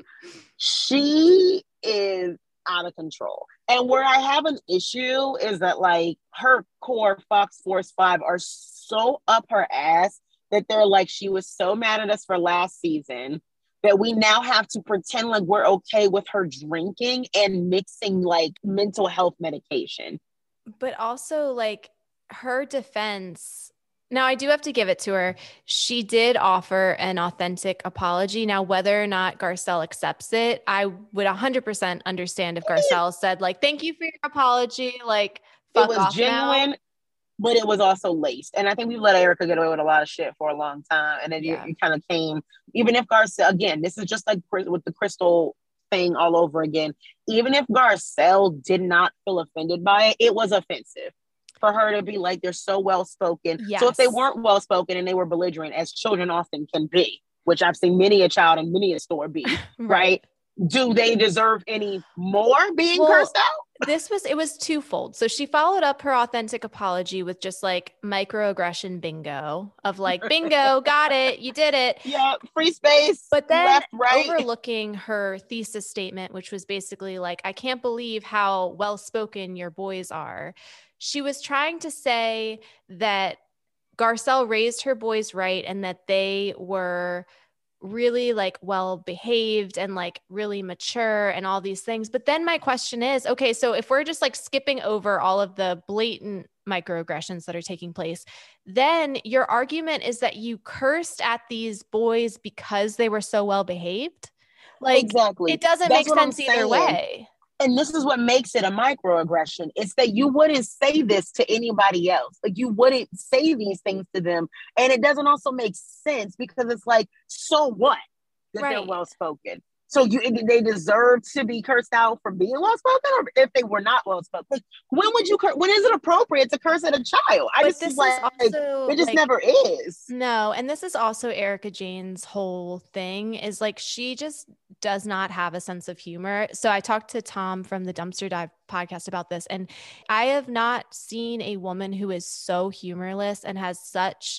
she is out of control. And where I have an issue is that, like, her core Fox Force five are so up her ass that they're like, she was so mad at us for last season that we now have to pretend like we're okay with her drinking and mixing like mental health medication. But also, like, her defense, now I do have to give it to her. She did offer an authentic apology. Now, whether or not Garcelle accepts it, I would one hundred percent understand if Garcelle said, like, thank you for your apology. Like, fuck it was off genuine, now. But it was also laced. And I think we've let Erika get away with a lot of shit for a long time. And then yeah. you, you kind of came, even if Garcelle, again, this is just like with the Crystal thing all over again. Even if Garcelle did not feel offended by it, it was offensive for her to be like, they're so well-spoken. Yes. So if they weren't well-spoken and they were belligerent, as children often can be, which I've seen many a child in many a store be, right? right? Do they deserve any more being well, cursed out? This was, it was twofold. So she followed up her authentic apology with just like microaggression bingo of like, bingo, got it, you did it. Yeah, free space. But then left, right. overlooking her thesis statement, which was basically like, I can't believe how well-spoken your boys are. She was trying to say that Garcelle raised her boys right and that they were really like well behaved and like really mature and all these things. But then my question is, okay, so if we're just like skipping over all of the blatant microaggressions that are taking place, then your argument is that you cursed at these boys because they were so well behaved. Like, exactly. It doesn't That's make sense either way. And this is what makes it a microaggression. It's that you wouldn't say this to anybody else. Like, you wouldn't say these things to them. And it doesn't also make sense because it's like, so what? That right. they're well-spoken. So you, they deserve to be cursed out for being well-spoken, or if they were not well-spoken. Like, when would you curse? When is it appropriate to curse at a child? I but just this like, is also, it just like, never is. No, and this is also Erika Jayne's whole thing is like, she just does not have a sense of humor. So I talked to Tom from the Dumpster Dive podcast about this, and I have not seen a woman who is so humorless and has such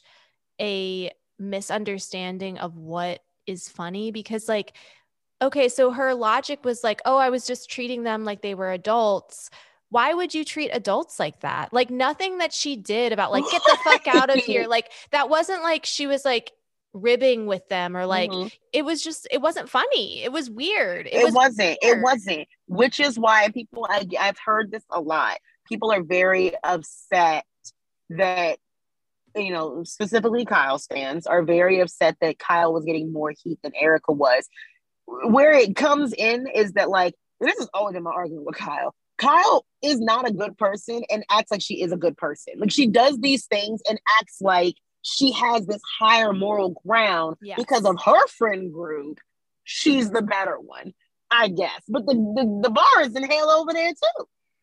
a misunderstanding of what is funny, because like, okay, so her logic was like, oh, I was just treating them like they were adults. Why would you treat adults like that? Like, nothing that she did about like, get the fuck out of here. Like, that wasn't like she was like ribbing with them or like, mm-hmm. it was just, it wasn't funny. It was weird. It, it was wasn't, weird. it wasn't, which is why people, I, I've heard this a lot. People are very upset that, you know, specifically Kyle fans are very upset that Kyle was getting more heat than Erika was. Where it comes in is that, like, this is always in my argument with Kyle. Kyle is not a good person and acts like she is a good person. Like, she does these things and acts like she has this higher moral ground yes. because of her friend group. She's the better one, I guess. But the, the, the bar is in hell over there too.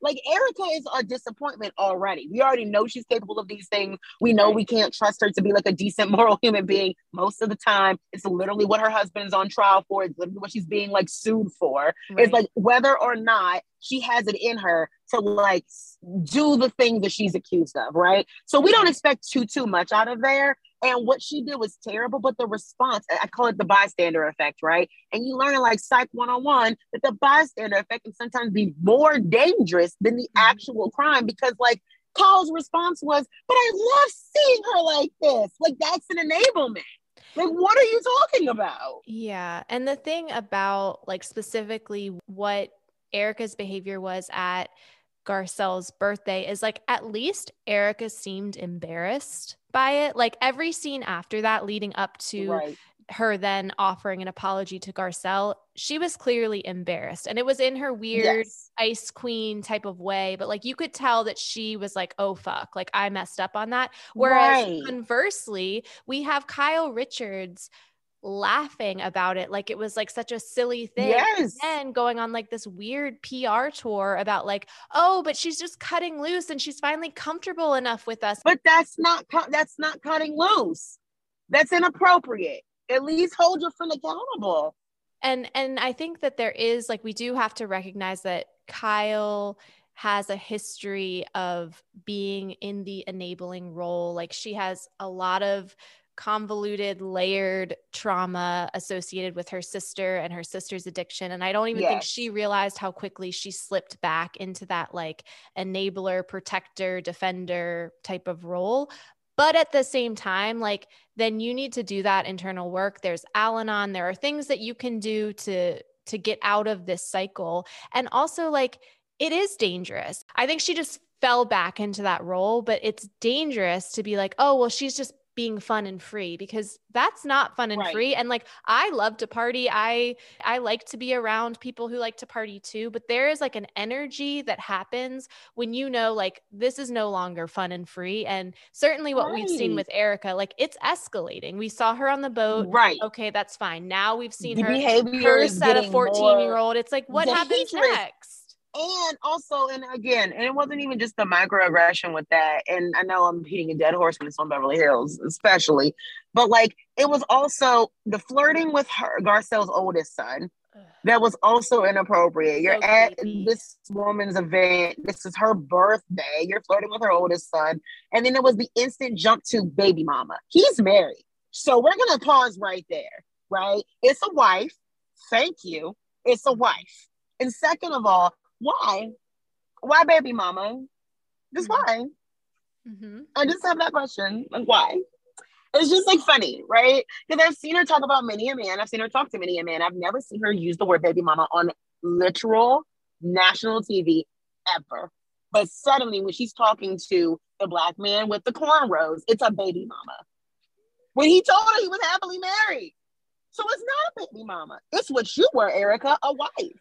Like, Erica is a disappointment already. We already know she's capable of these things. We know we can't trust her to be like a decent moral human being most of the time. It's literally what her husband is on trial for. It's literally what she's being like sued for. Right. It's like whether or not she has it in her to like do the thing that she's accused of, right? So we don't expect too, too much out of there. And what she did was terrible, but the response, I call it the bystander effect, right? And you learn in like Psych one oh one that the bystander effect can sometimes be more dangerous than the actual crime, because like Kyle's response was, but I love seeing her like this. Like, that's an enablement. Like, what are you talking about? Yeah. And the thing about like specifically what Erica's behavior was at Garcelle's birthday is like, at least Erica seemed embarrassed by it. Like, every scene after that leading up to right. her then offering an apology to Garcelle, she was clearly embarrassed, and it was in her weird yes. ice queen type of way, but like you could tell that she was like, oh fuck, like I messed up on that. Whereas right. conversely, we have Kyle Richards laughing about it like it was like such a silly thing. Yes. And going on like this weird P R tour about like, oh, but she's just cutting loose and she's finally comfortable enough with us. But that's not that's not cutting loose. That's inappropriate. At least hold your friend accountable. And and I think that there is like, we do have to recognize that Kyle has a history of being in the enabling role. Like, she has a lot of convoluted, layered trauma associated with her sister and her sister's addiction. And I don't even yes. think she realized how quickly she slipped back into that like enabler, protector, defender type of role. But at the same time, like, then you need to do that internal work. There's Al-Anon. There are things that you can do to, to get out of this cycle. And also, like, it is dangerous. I think she just fell back into that role, but it's dangerous to be like, oh, well, she's just being fun and free, because that's not fun and right. free. And like, I love to party. I, I like to be around people who like to party too, but there is like an energy that happens when, you know, like, this is no longer fun and free. And certainly what right. we've seen with Erica, like, it's escalating. We saw her on the boat. Right. Okay. That's fine. Now we've seen the her behavior curse at a fourteen year old. It's like, what happens next? And also, and again, and it wasn't even just the microaggression with that. And I know I'm beating a dead horse when it's on Beverly Hills, especially, but like, it was also the flirting with her, Garcelle's oldest son, that was also inappropriate. You're so at creepy. This woman's event. This is her birthday. You're flirting with her oldest son. And then there was the instant jump to baby mama. He's married. So we're going to pause right there, right? It's a wife. Thank you. It's a wife. And second of all, why? Why baby mama? Just mm-hmm. why? Mm-hmm. I just have that question. Like, why? It's just like funny, right? Because I've seen her talk about many a man. I've seen her talk to many a man. I've never seen her use the word baby mama on literal national T V ever. But suddenly when she's talking to the black man with the cornrows, it's a baby mama. When he told her he was happily married. So it's not a baby mama. It's what you were, Erica, a wife.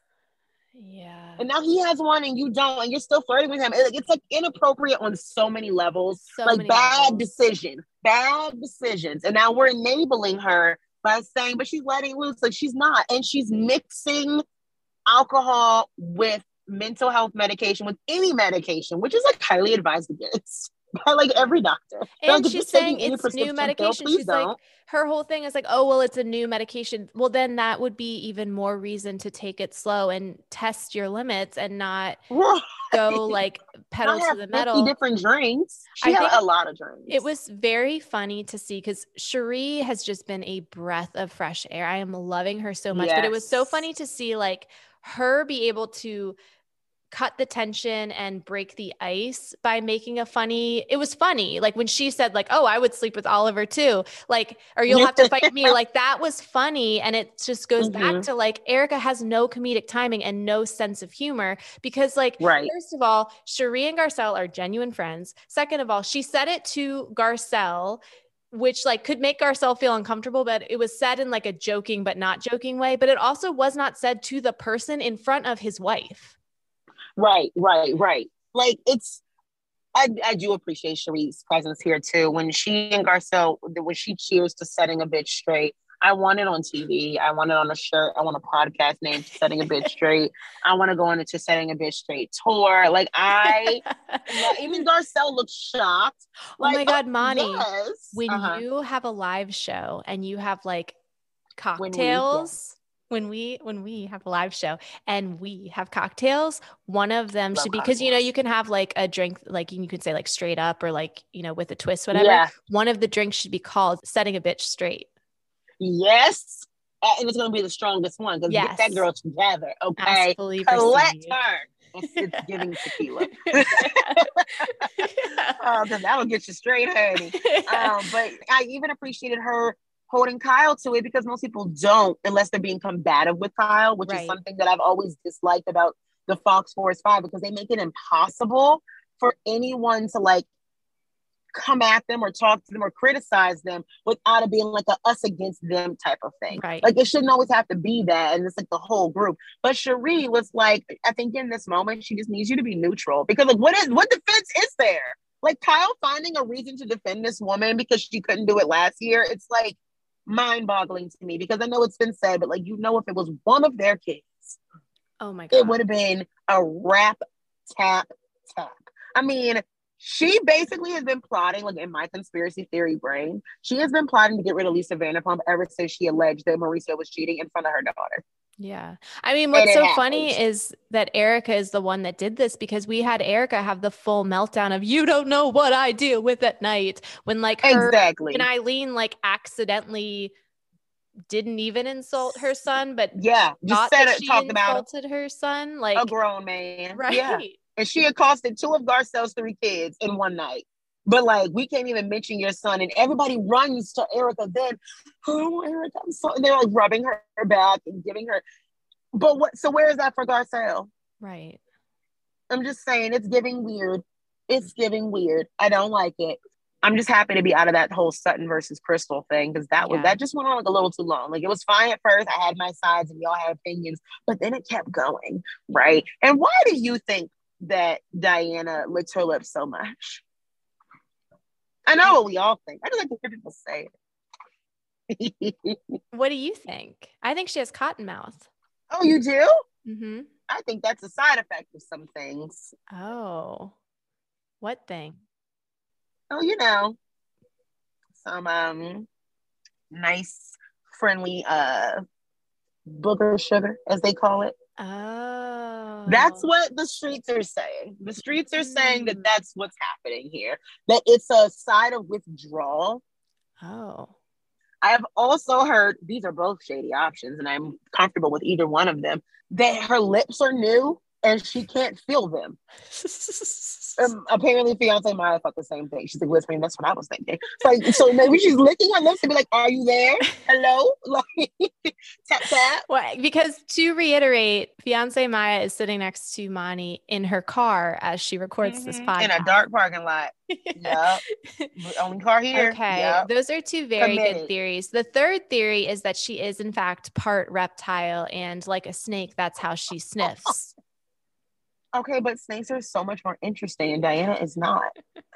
Yeah. And now he has one and you don't, and you're still flirting with him. It's like inappropriate on so many levels. So like bad levels. decision, bad decisions. And now we're enabling her by saying, but she's letting loose. Like, she's not. And she's mixing alcohol with mental health medication, with any medication, which is like highly advised against by like every doctor. And like, she's saying it's new medication. Pill, she's don't. like, her whole thing is like, oh, well, it's a new medication. Well, then that would be even more reason to take it slow and test your limits and not right. go like pedal to the metal. Different drinks. She I had a lot of drinks. It was very funny to see, because Cherie has just been a breath of fresh air. I am loving her so much, yes. but it was so funny to see like her be able to cut the tension and break the ice by making a funny, it was funny. Like when she said like, oh, I would sleep with Oliver too. Like, or you'll have to fight me. Like that was funny. And it just goes mm-hmm. back to like, Erica has no comedic timing and no sense of humor, because like, right. first of all, Cherie and Garcelle are genuine friends. Second of all, she said it to Garcelle, which like could make Garcelle feel uncomfortable, but it was said in like a joking, but not joking way. But it also was not said to the person in front of his wife. Right, right, right. Like it's, I, I do appreciate Cherie's presence here too. When she and Garcelle, when she cheers to setting a bitch straight, I want it on T V. I want it on a shirt. I want a podcast named Setting a Bitch Straight. I want to go on into Setting a Bitch Straight tour. Like I, even Garcelle looks shocked. Like, oh my God, oh, Monty, yes. when uh-huh. you have a live show and you have like When we, cocktails, yeah. when we, when we have a live show and we have cocktails, one of them Love should be, because, you know, you can have like a drink, like you could say like straight up or like, you know, with a twist, whatever. Yeah. One of the drinks should be called Setting a Bitch Straight. Yes. Uh, and it's going to be the strongest one because Yes. get that girl together. Okay. Ask, believe, Collect receive. her. It's, it's giving tequila. Oh, because that'll get you straight, honey. Um, but I even appreciated her holding Kyle to it because most people don't unless they're being combative with Kyle, which Right. is something that I've always disliked about the Fox Force Five because they make it impossible for anyone to like come at them or talk to them or criticize them without it being like a us against them type of thing. Right. Like it shouldn't always have to be that. And it's like the whole group. But Cherie was like, I think in this moment, she just needs you to be neutral because like what is, what defense is there? Like Kyle finding a reason to defend this woman because she couldn't do it last year. It's like mind boggling to me because I know it's been said, but like, you know, if it was one of their kids, Oh my God. it would have been a rap, tap, tap. I mean, she basically has been plotting, like in my conspiracy theory brain, she has been plotting to get rid of Lisa Vanderpump ever since she alleged that Mauricio was cheating in front of her daughter. Yeah. I mean, what's And it so happens. funny is that Erica is the one that did this because we had Erica have the full meltdown of you don't know what I deal with at night when like her Exactly. and Eileen like accidentally didn't even insult her son, but Yeah, just thought said that it, she talked about insulted her son. Like a grown man. right. Yeah. And she accosted two of Garcelle's three kids in one night. But like, we can't even mention your son. And everybody runs to Erica then. Oh, Erica, I'm so... And they're like rubbing her, her back and giving her... But what? So where is that for Garcelle? Right. I'm just saying, it's giving weird. It's giving weird. I don't like it. I'm just happy to be out of that whole Sutton versus Crystal thing because that was Yeah. that just went on like a little too long. Like it was fine at first. I had my sides and y'all had opinions, but then it kept going, right? And why do you think that Diana licks her lips so much? I know what we all think. I just like to hear people say it. What do you think? I think she has cotton mouth. Oh, you do? Mm-hmm. I think that's a side effect of some things. Oh, what thing? Oh, you know, some um nice, friendly uh booger sugar, as they call it. Oh, That's what the streets are saying. The streets are saying that Mm. that's what's happening here. That it's a side of withdrawal. Oh, I have also heard, these are both shady options, and I'm comfortable with either one of them, that her lips are new and she can't feel them. Um, apparently, fiance Maya thought the same thing. She's like, whispering, that's what I was thinking. So, like, so maybe she's licking her lips and be like, are you there? Hello? Like, tap, tap. well, because to reiterate, fiance Maya is sitting next to Monty in her car as she records this Mhm. podcast In a dark parking lot. Yep. Only car here. Okay, Yep. those are two very good Committed. theories. The third theory is that she is in fact part reptile and like a snake, that's how she sniffs. Okay, but snakes are so much more interesting, and Diana is not.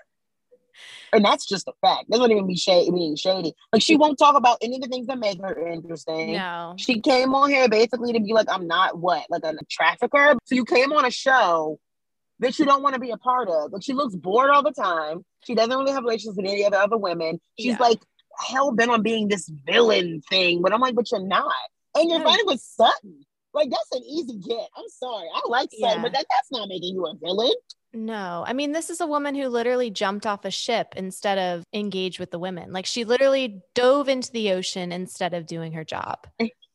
And that's just a fact. That wouldn't even be shady, being shady. Like, she won't talk about any of the things that make her interesting. No. She came on here basically to be like, I'm not what? Like a trafficker? So you came on a show that you don't want to be a part of. Like, she looks bored all the time. She doesn't really have relations with any of the other women. She's Yeah. like hell-bent on being this villain thing. But I'm like, but you're not. And you're No. fighting with Sutton. Like, that's an easy get. I'm sorry. I like Sutton, Yeah. but that, that's not making you a villain. No, I mean, this is a woman who literally jumped off a ship instead of engage with the women. Like she literally dove into the ocean instead of doing her job.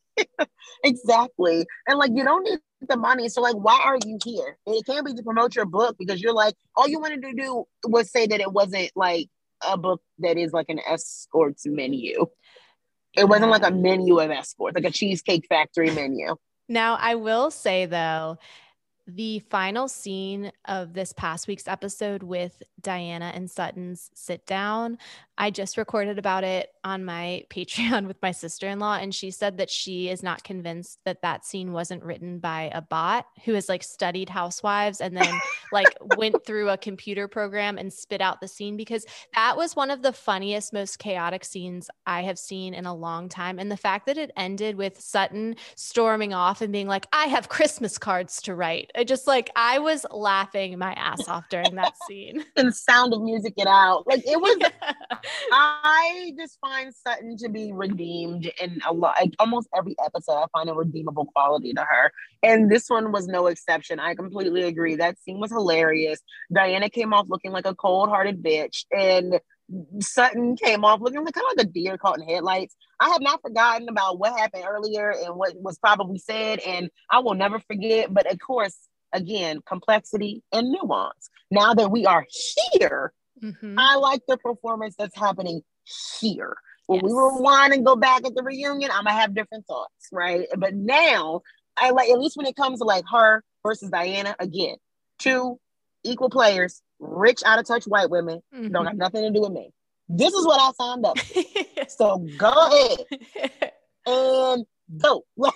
Exactly. And like, you don't need the money. So like, why are you here? It can't be to promote your book because you're like, all you wanted to do was say that it wasn't like a book that is like an escorts menu. It wasn't like a menu of escorts, like a Cheesecake Factory menu. Now, I will say though, the final scene of this past week's episode with Diana and Sutton's sit down, I just recorded about it on my Patreon with my sister-in-law, and she said that she is not convinced that that scene wasn't written by a bot who has like studied Housewives and then like went through a computer program and spit out the scene, because that was one of the funniest, most chaotic scenes I have seen in a long time. And the fact that it ended with Sutton storming off and being like, I have Christmas cards to write. I just like, I was laughing my ass off during that scene. And Sound of Music it out. Like it was, yeah. I just find Sutton to be redeemed in a lot, like almost every episode. I find a redeemable quality to her. And this one was no exception. I completely agree. That scene was hilarious. Diana came off looking like a cold-hearted bitch. And Sutton came off looking like kind of like a deer caught in headlights. I have not forgotten about what happened earlier and what was probably said, and I will never forget. But of course, again, complexity and nuance. Now that we are here, mm-hmm. I like the performance that's happening here. When yes. we rewind and go back at the reunion, I'm gonna have different thoughts, right? But now, I like, at least when it comes to like her versus Diana, again, two equal players, rich, out of touch white women, mm-hmm. don't have nothing to do with me. This is what I signed up for. So go ahead and go. Like,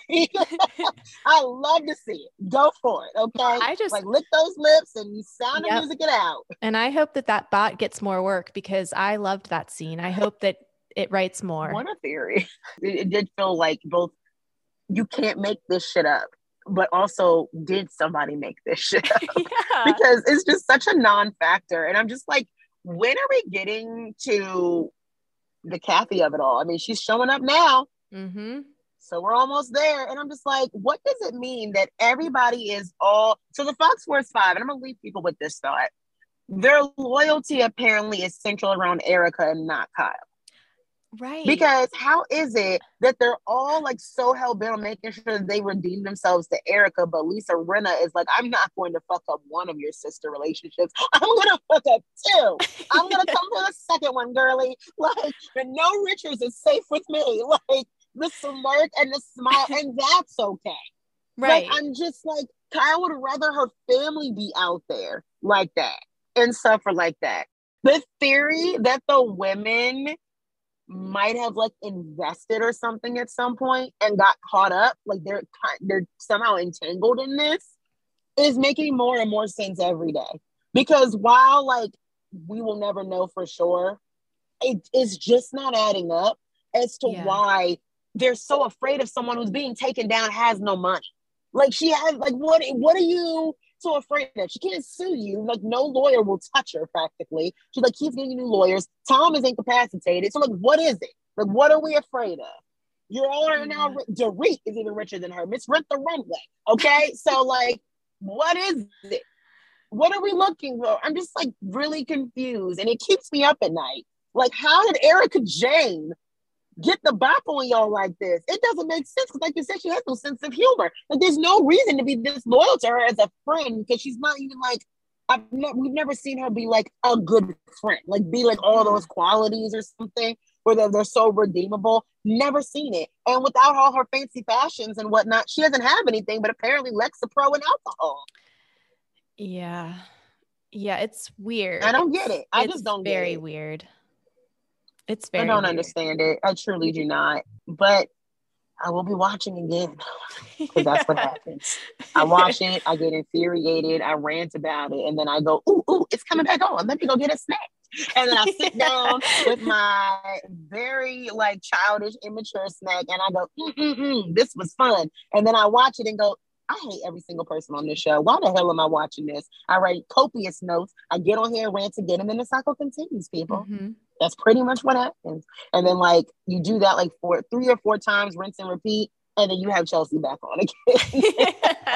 I love to see it. Go for it. Okay. I just like lick those lips and Sound yep. of Music it out. And I hope that that bot gets more work, because I loved that scene. I hope that it writes more. What a theory. It, it did feel like both, you can't make this shit up, but also, did somebody make this shit up? Yeah. Because it's just such a non-factor. And I'm just like, when are we getting to the Kathy of it all? I mean, she's showing up now. Mm-hmm. So we're almost there. And I'm just like, what does it mean that everybody is all... So the Fox Force five, and I'm going to leave people with this thought. Their loyalty apparently is central around Erica and not Kyle. Right. Because how is it that they're all like so hell-bent on making sure that they redeem themselves to Erica, but Lisa Rinna is like, I'm not going to fuck up one of your sister relationships. I'm going to fuck up two. I'm going to come for the second one, girly. Like, and no Richards is safe with me. Like, the smirk and the smile, and that's okay. Right. Like, I'm just like, Kyle would rather her family be out there like that and suffer like that. The theory that the women might have like invested or something at some point and got caught up, like they're they're somehow entangled in this, is making more and more sense every day. Because while like we will never know for sure, it is just not adding up as to yeah. why they're so afraid of someone who's being taken down has no money. Like she has like what what are you so afraid of? She can't sue you. Like no lawyer will touch her practically. She like keeps getting new lawyers. Tom is incapacitated. So like what is it? Like what are we afraid of? You're all are now Dorit is even richer than her. Miss Rent the Runway. Okay. So like what is it? What are we looking for? I'm just like really confused, and it keeps me up at night. Like how did Erica Jane get the bop on y'all like this? It doesn't make sense, because like you said, she has no sense of humor. Like there's no reason to be this loyal to her as a friend, because she's not even like, I've ne- we've never seen her be like a good friend, like be like all those qualities or something where they're, they're so redeemable. Never seen it. And without all her fancy fashions and whatnot, she doesn't have anything but apparently Lexapro and alcohol. Yeah. Yeah, it's weird. I don't it's, get it. I just don't get it. Very weird. It's very I don't weird. understand it. I truly do not. But I will be watching again, because that's what happens. I watch it, I get infuriated, I rant about it, and then I go, ooh, ooh, it's coming back on. Let me go get a snack. And then I sit down with my very like childish, immature snack, and I go, mm-mm-mm, this was fun. And then I watch it and go, I hate every single person on this show. Why the hell am I watching this? I write copious notes. I get on here, rant again, and then the cycle continues, people. Mm-hmm. That's pretty much what happens. And then like you do that like four, three or four times, rinse and repeat, and then you have Chelsea back on again.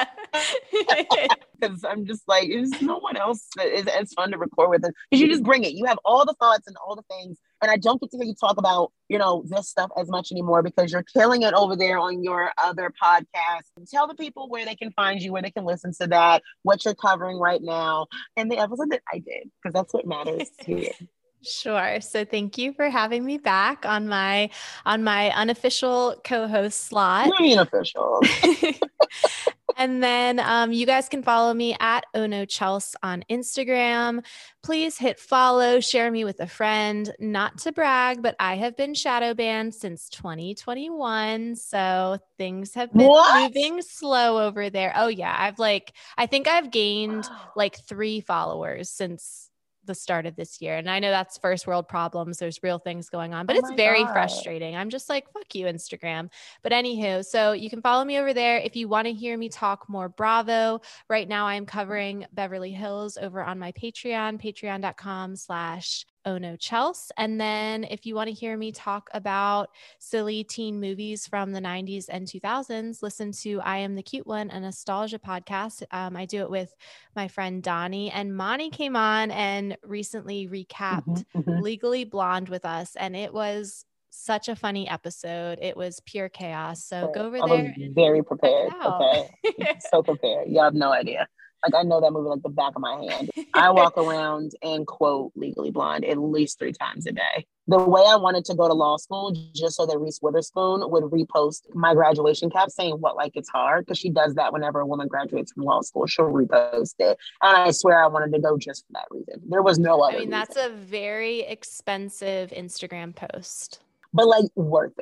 Because I'm just like, there's no one else that is as fun to record with. Because you just bring it. You have all the thoughts and all the things. And I don't get to hear you talk about, you know, this stuff as much anymore, because you're killing it over there on your other podcast. Tell the people where they can find you, where they can listen to that, what you're covering right now, and the episode that I did, because that's what matters here. Sure. So thank you for having me back on my on my unofficial co-host slot. Not unofficial. And then um, you guys can follow me at Ono Chels on Instagram. Please hit follow, share me with a friend. Not to brag, but I have been shadow banned since twenty twenty-one. So things have been What? moving slow over there. Oh yeah. I've like, I think I've gained like three followers since the start of this year. And I know that's first world problems. There's real things going on, but Oh it's my very God. frustrating. I'm just like, fuck you, Instagram. But anywho, so you can follow me over there. If you want to hear me talk more Bravo, right now I'm covering Beverly Hills over on my Patreon, patreon.com slash Ono Chels. And then if you want to hear me talk about silly teen movies from the nineties and two thousands, listen to I Am the Cute One, a nostalgia podcast. Um, I do it with my friend Donnie, and Monty came on and recently recapped Mm-hmm, mm-hmm. Legally Blonde with us. And it was such a funny episode. It was pure chaos. So go over I there. was and very check it prepared. out. Okay. So prepared. You have no idea. Like, I know that movie like the back of my hand. I walk around and quote Legally Blonde at least three times a day. The way I wanted to go to law school, just so that Reese Witherspoon would repost my graduation cap saying what, like, it's hard, because she does that whenever a woman graduates from law school. She'll repost it. And I swear I wanted to go just for that reason. There was no other I mean, reason. that's a very expensive Instagram post. But like, worth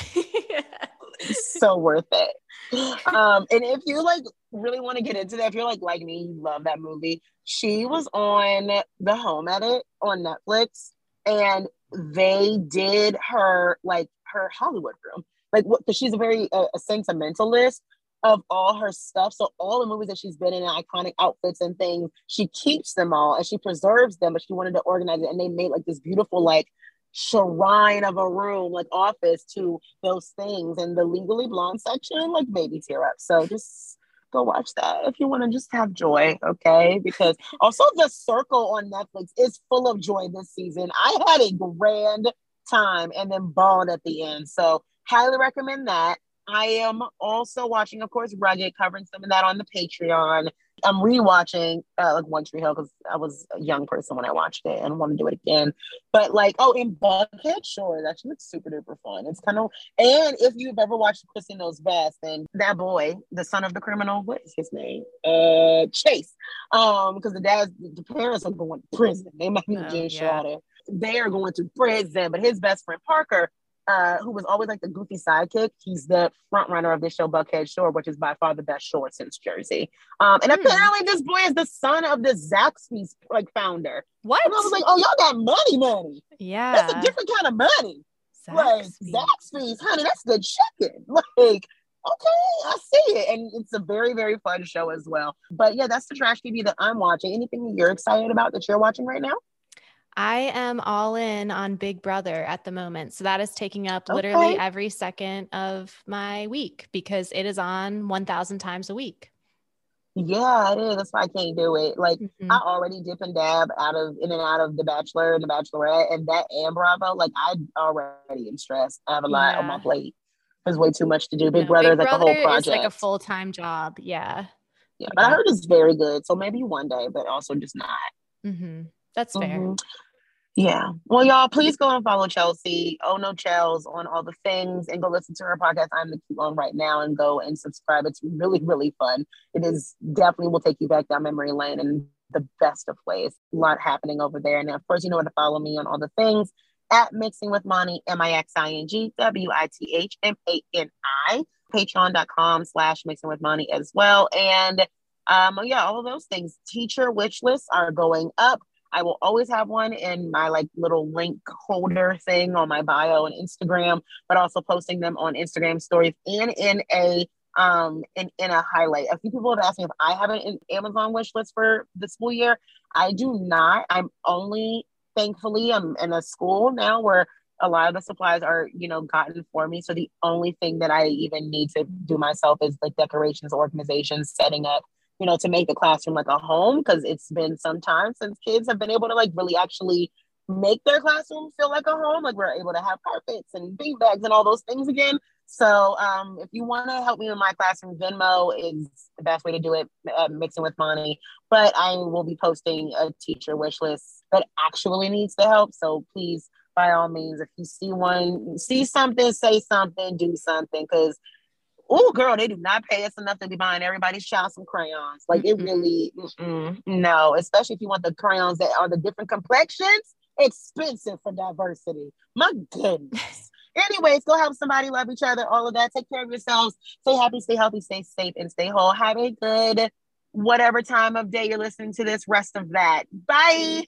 it. So worth it. Um, and if you like really want to get into that, if you're like like me, you love that movie. She was on The Home Edit on Netflix, and they did her like her Hollywood room, like what? Because she's a very uh, a sentimentalist of all her stuff. So all the movies that she's been in, iconic outfits and things, she keeps them all and she preserves them. But she wanted to organize it, and they made like this beautiful like shrine of a room, like office, to those things. And the Legally Blonde section like made me tear up. So just go watch that if you want to just have joy, okay? Because also The Circle on Netflix is full of joy this season. I had a grand time and then bawled at the end. So highly recommend that. I am also watching, of course, Rugged, covering some of that on the Patreon. I'm rewatching uh, like One Tree Hill because I was a young person when I watched it and want to do it again. But like, oh, in Buckhead Shores, actually looks super duper fun. It's kind of, and if you've ever watched Chrissy Knows Best, then that boy, the son of the criminal, what is his name? Uh, Chase. Um, because the dad, the parents are going to prison. They might be Oh, Jay yeah. Schroeder. They are going to prison, but his best friend Parker, uh, who was always like the goofy sidekick, he's the front runner of this show, Buckhead Shore, which is by far the best shore since Jersey. Um, and Hmm. apparently this boy is the son of the Zaxby's like founder. What? And I was like, oh, y'all got money, money. Yeah. That's a different kind of money. Like Zaxby's. Zaxby's, honey, that's good chicken. Like, okay, I see it. And it's a very, very fun show as well. But yeah, that's the trash T V that I'm watching. Anything that you're excited about that you're watching right now? I am all in on Big Brother at the moment. So that is taking up literally Okay. every second of my week because it is on one thousand times a week. Yeah, it is. That's why I can't do it. Like, Mhm. I already dip and dab out of in and out of The Bachelor and The Bachelorette, and that and Bravo. Like, I already am stressed. I have a lot on my Yeah. plate. There's way too much to do. Big No, Brother Big is like Brother a whole project. is like a full-time job. Yeah. Yeah, but I Yeah. heard it's very good. So maybe one day, but also just not. hmm That's fair. Mhm. Yeah. Well, y'all, please go and follow Chelsea, Oh No Chels, on all the things, and go listen to her podcast, I'm the Cute One, right now, and go and subscribe. It's really, really fun. It is definitely will take you back down memory lane in the best of ways. A lot happening over there. And of course, you know where to follow me on all the things at Mixing with Monty, M I X I N G W I T H M A N I, patreon.com slash Mixing with Monty as well. And um, yeah, all of those things. Teacher wish lists are going up. I will always have one in my like little link holder thing on my bio and Instagram, but also posting them on Instagram stories and in a um in, in a highlight. A few people have asked me if I have an Amazon wish list for the school year. I do not. I'm only, thankfully, I'm in a school now where a lot of the supplies are, you know, gotten for me. So the only thing that I even need to do myself is like decorations, organizations, setting up, you know, to make the classroom like a home, because it's been some time since kids have been able to like really actually make their classroom feel like a home. Like, we're able to have carpets and bean bags and all those things again. So um, if you want to help me in my classroom, Venmo is the best way to do it, uh, Mixing with Monty. But I will be posting a teacher wish list that actually needs the help. So please, by all means, if you see one, see something, say something, do something, because Oh, girl, they do not pay us enough to be buying everybody's child some crayons. Like, it really, mm-mm, no, especially if you want the crayons that are the different complexions, expensive for diversity. My goodness. Anyways, go help somebody, love each other, all of that. Take care of yourselves. Stay happy, stay healthy, stay safe, and stay whole. Have a good whatever time of day you're listening to this, rest of that. Bye.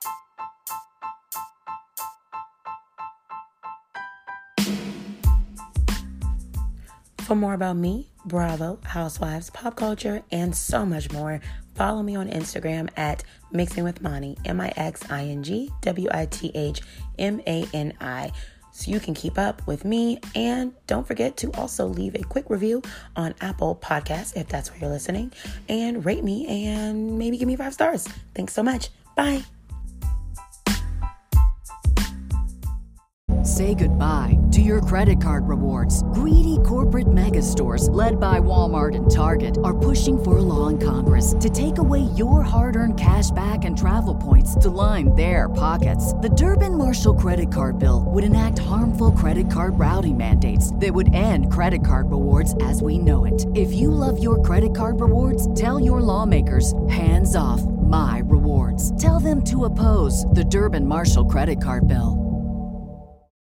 For more about me, Bravo, Housewives, pop culture, and so much more, follow me on Instagram at Mixing with Mani, M I X I N G W I T H M A N I, so you can keep up with me. And don't forget to also leave a quick review on Apple Podcasts if that's where you're listening, and rate me and maybe give me five stars. Thanks so much. Bye. Say goodbye to your credit card rewards. Greedy corporate mega stores, led by Walmart and Target, are pushing for a law in Congress to take away your hard-earned cash back and travel points to line their pockets. The Durbin-Marshall credit card bill would enact harmful credit card routing mandates that would end credit card rewards as we know it. If you love your credit card rewards, tell your lawmakers, hands off my rewards. Tell them to oppose the Durbin-Marshall credit card bill.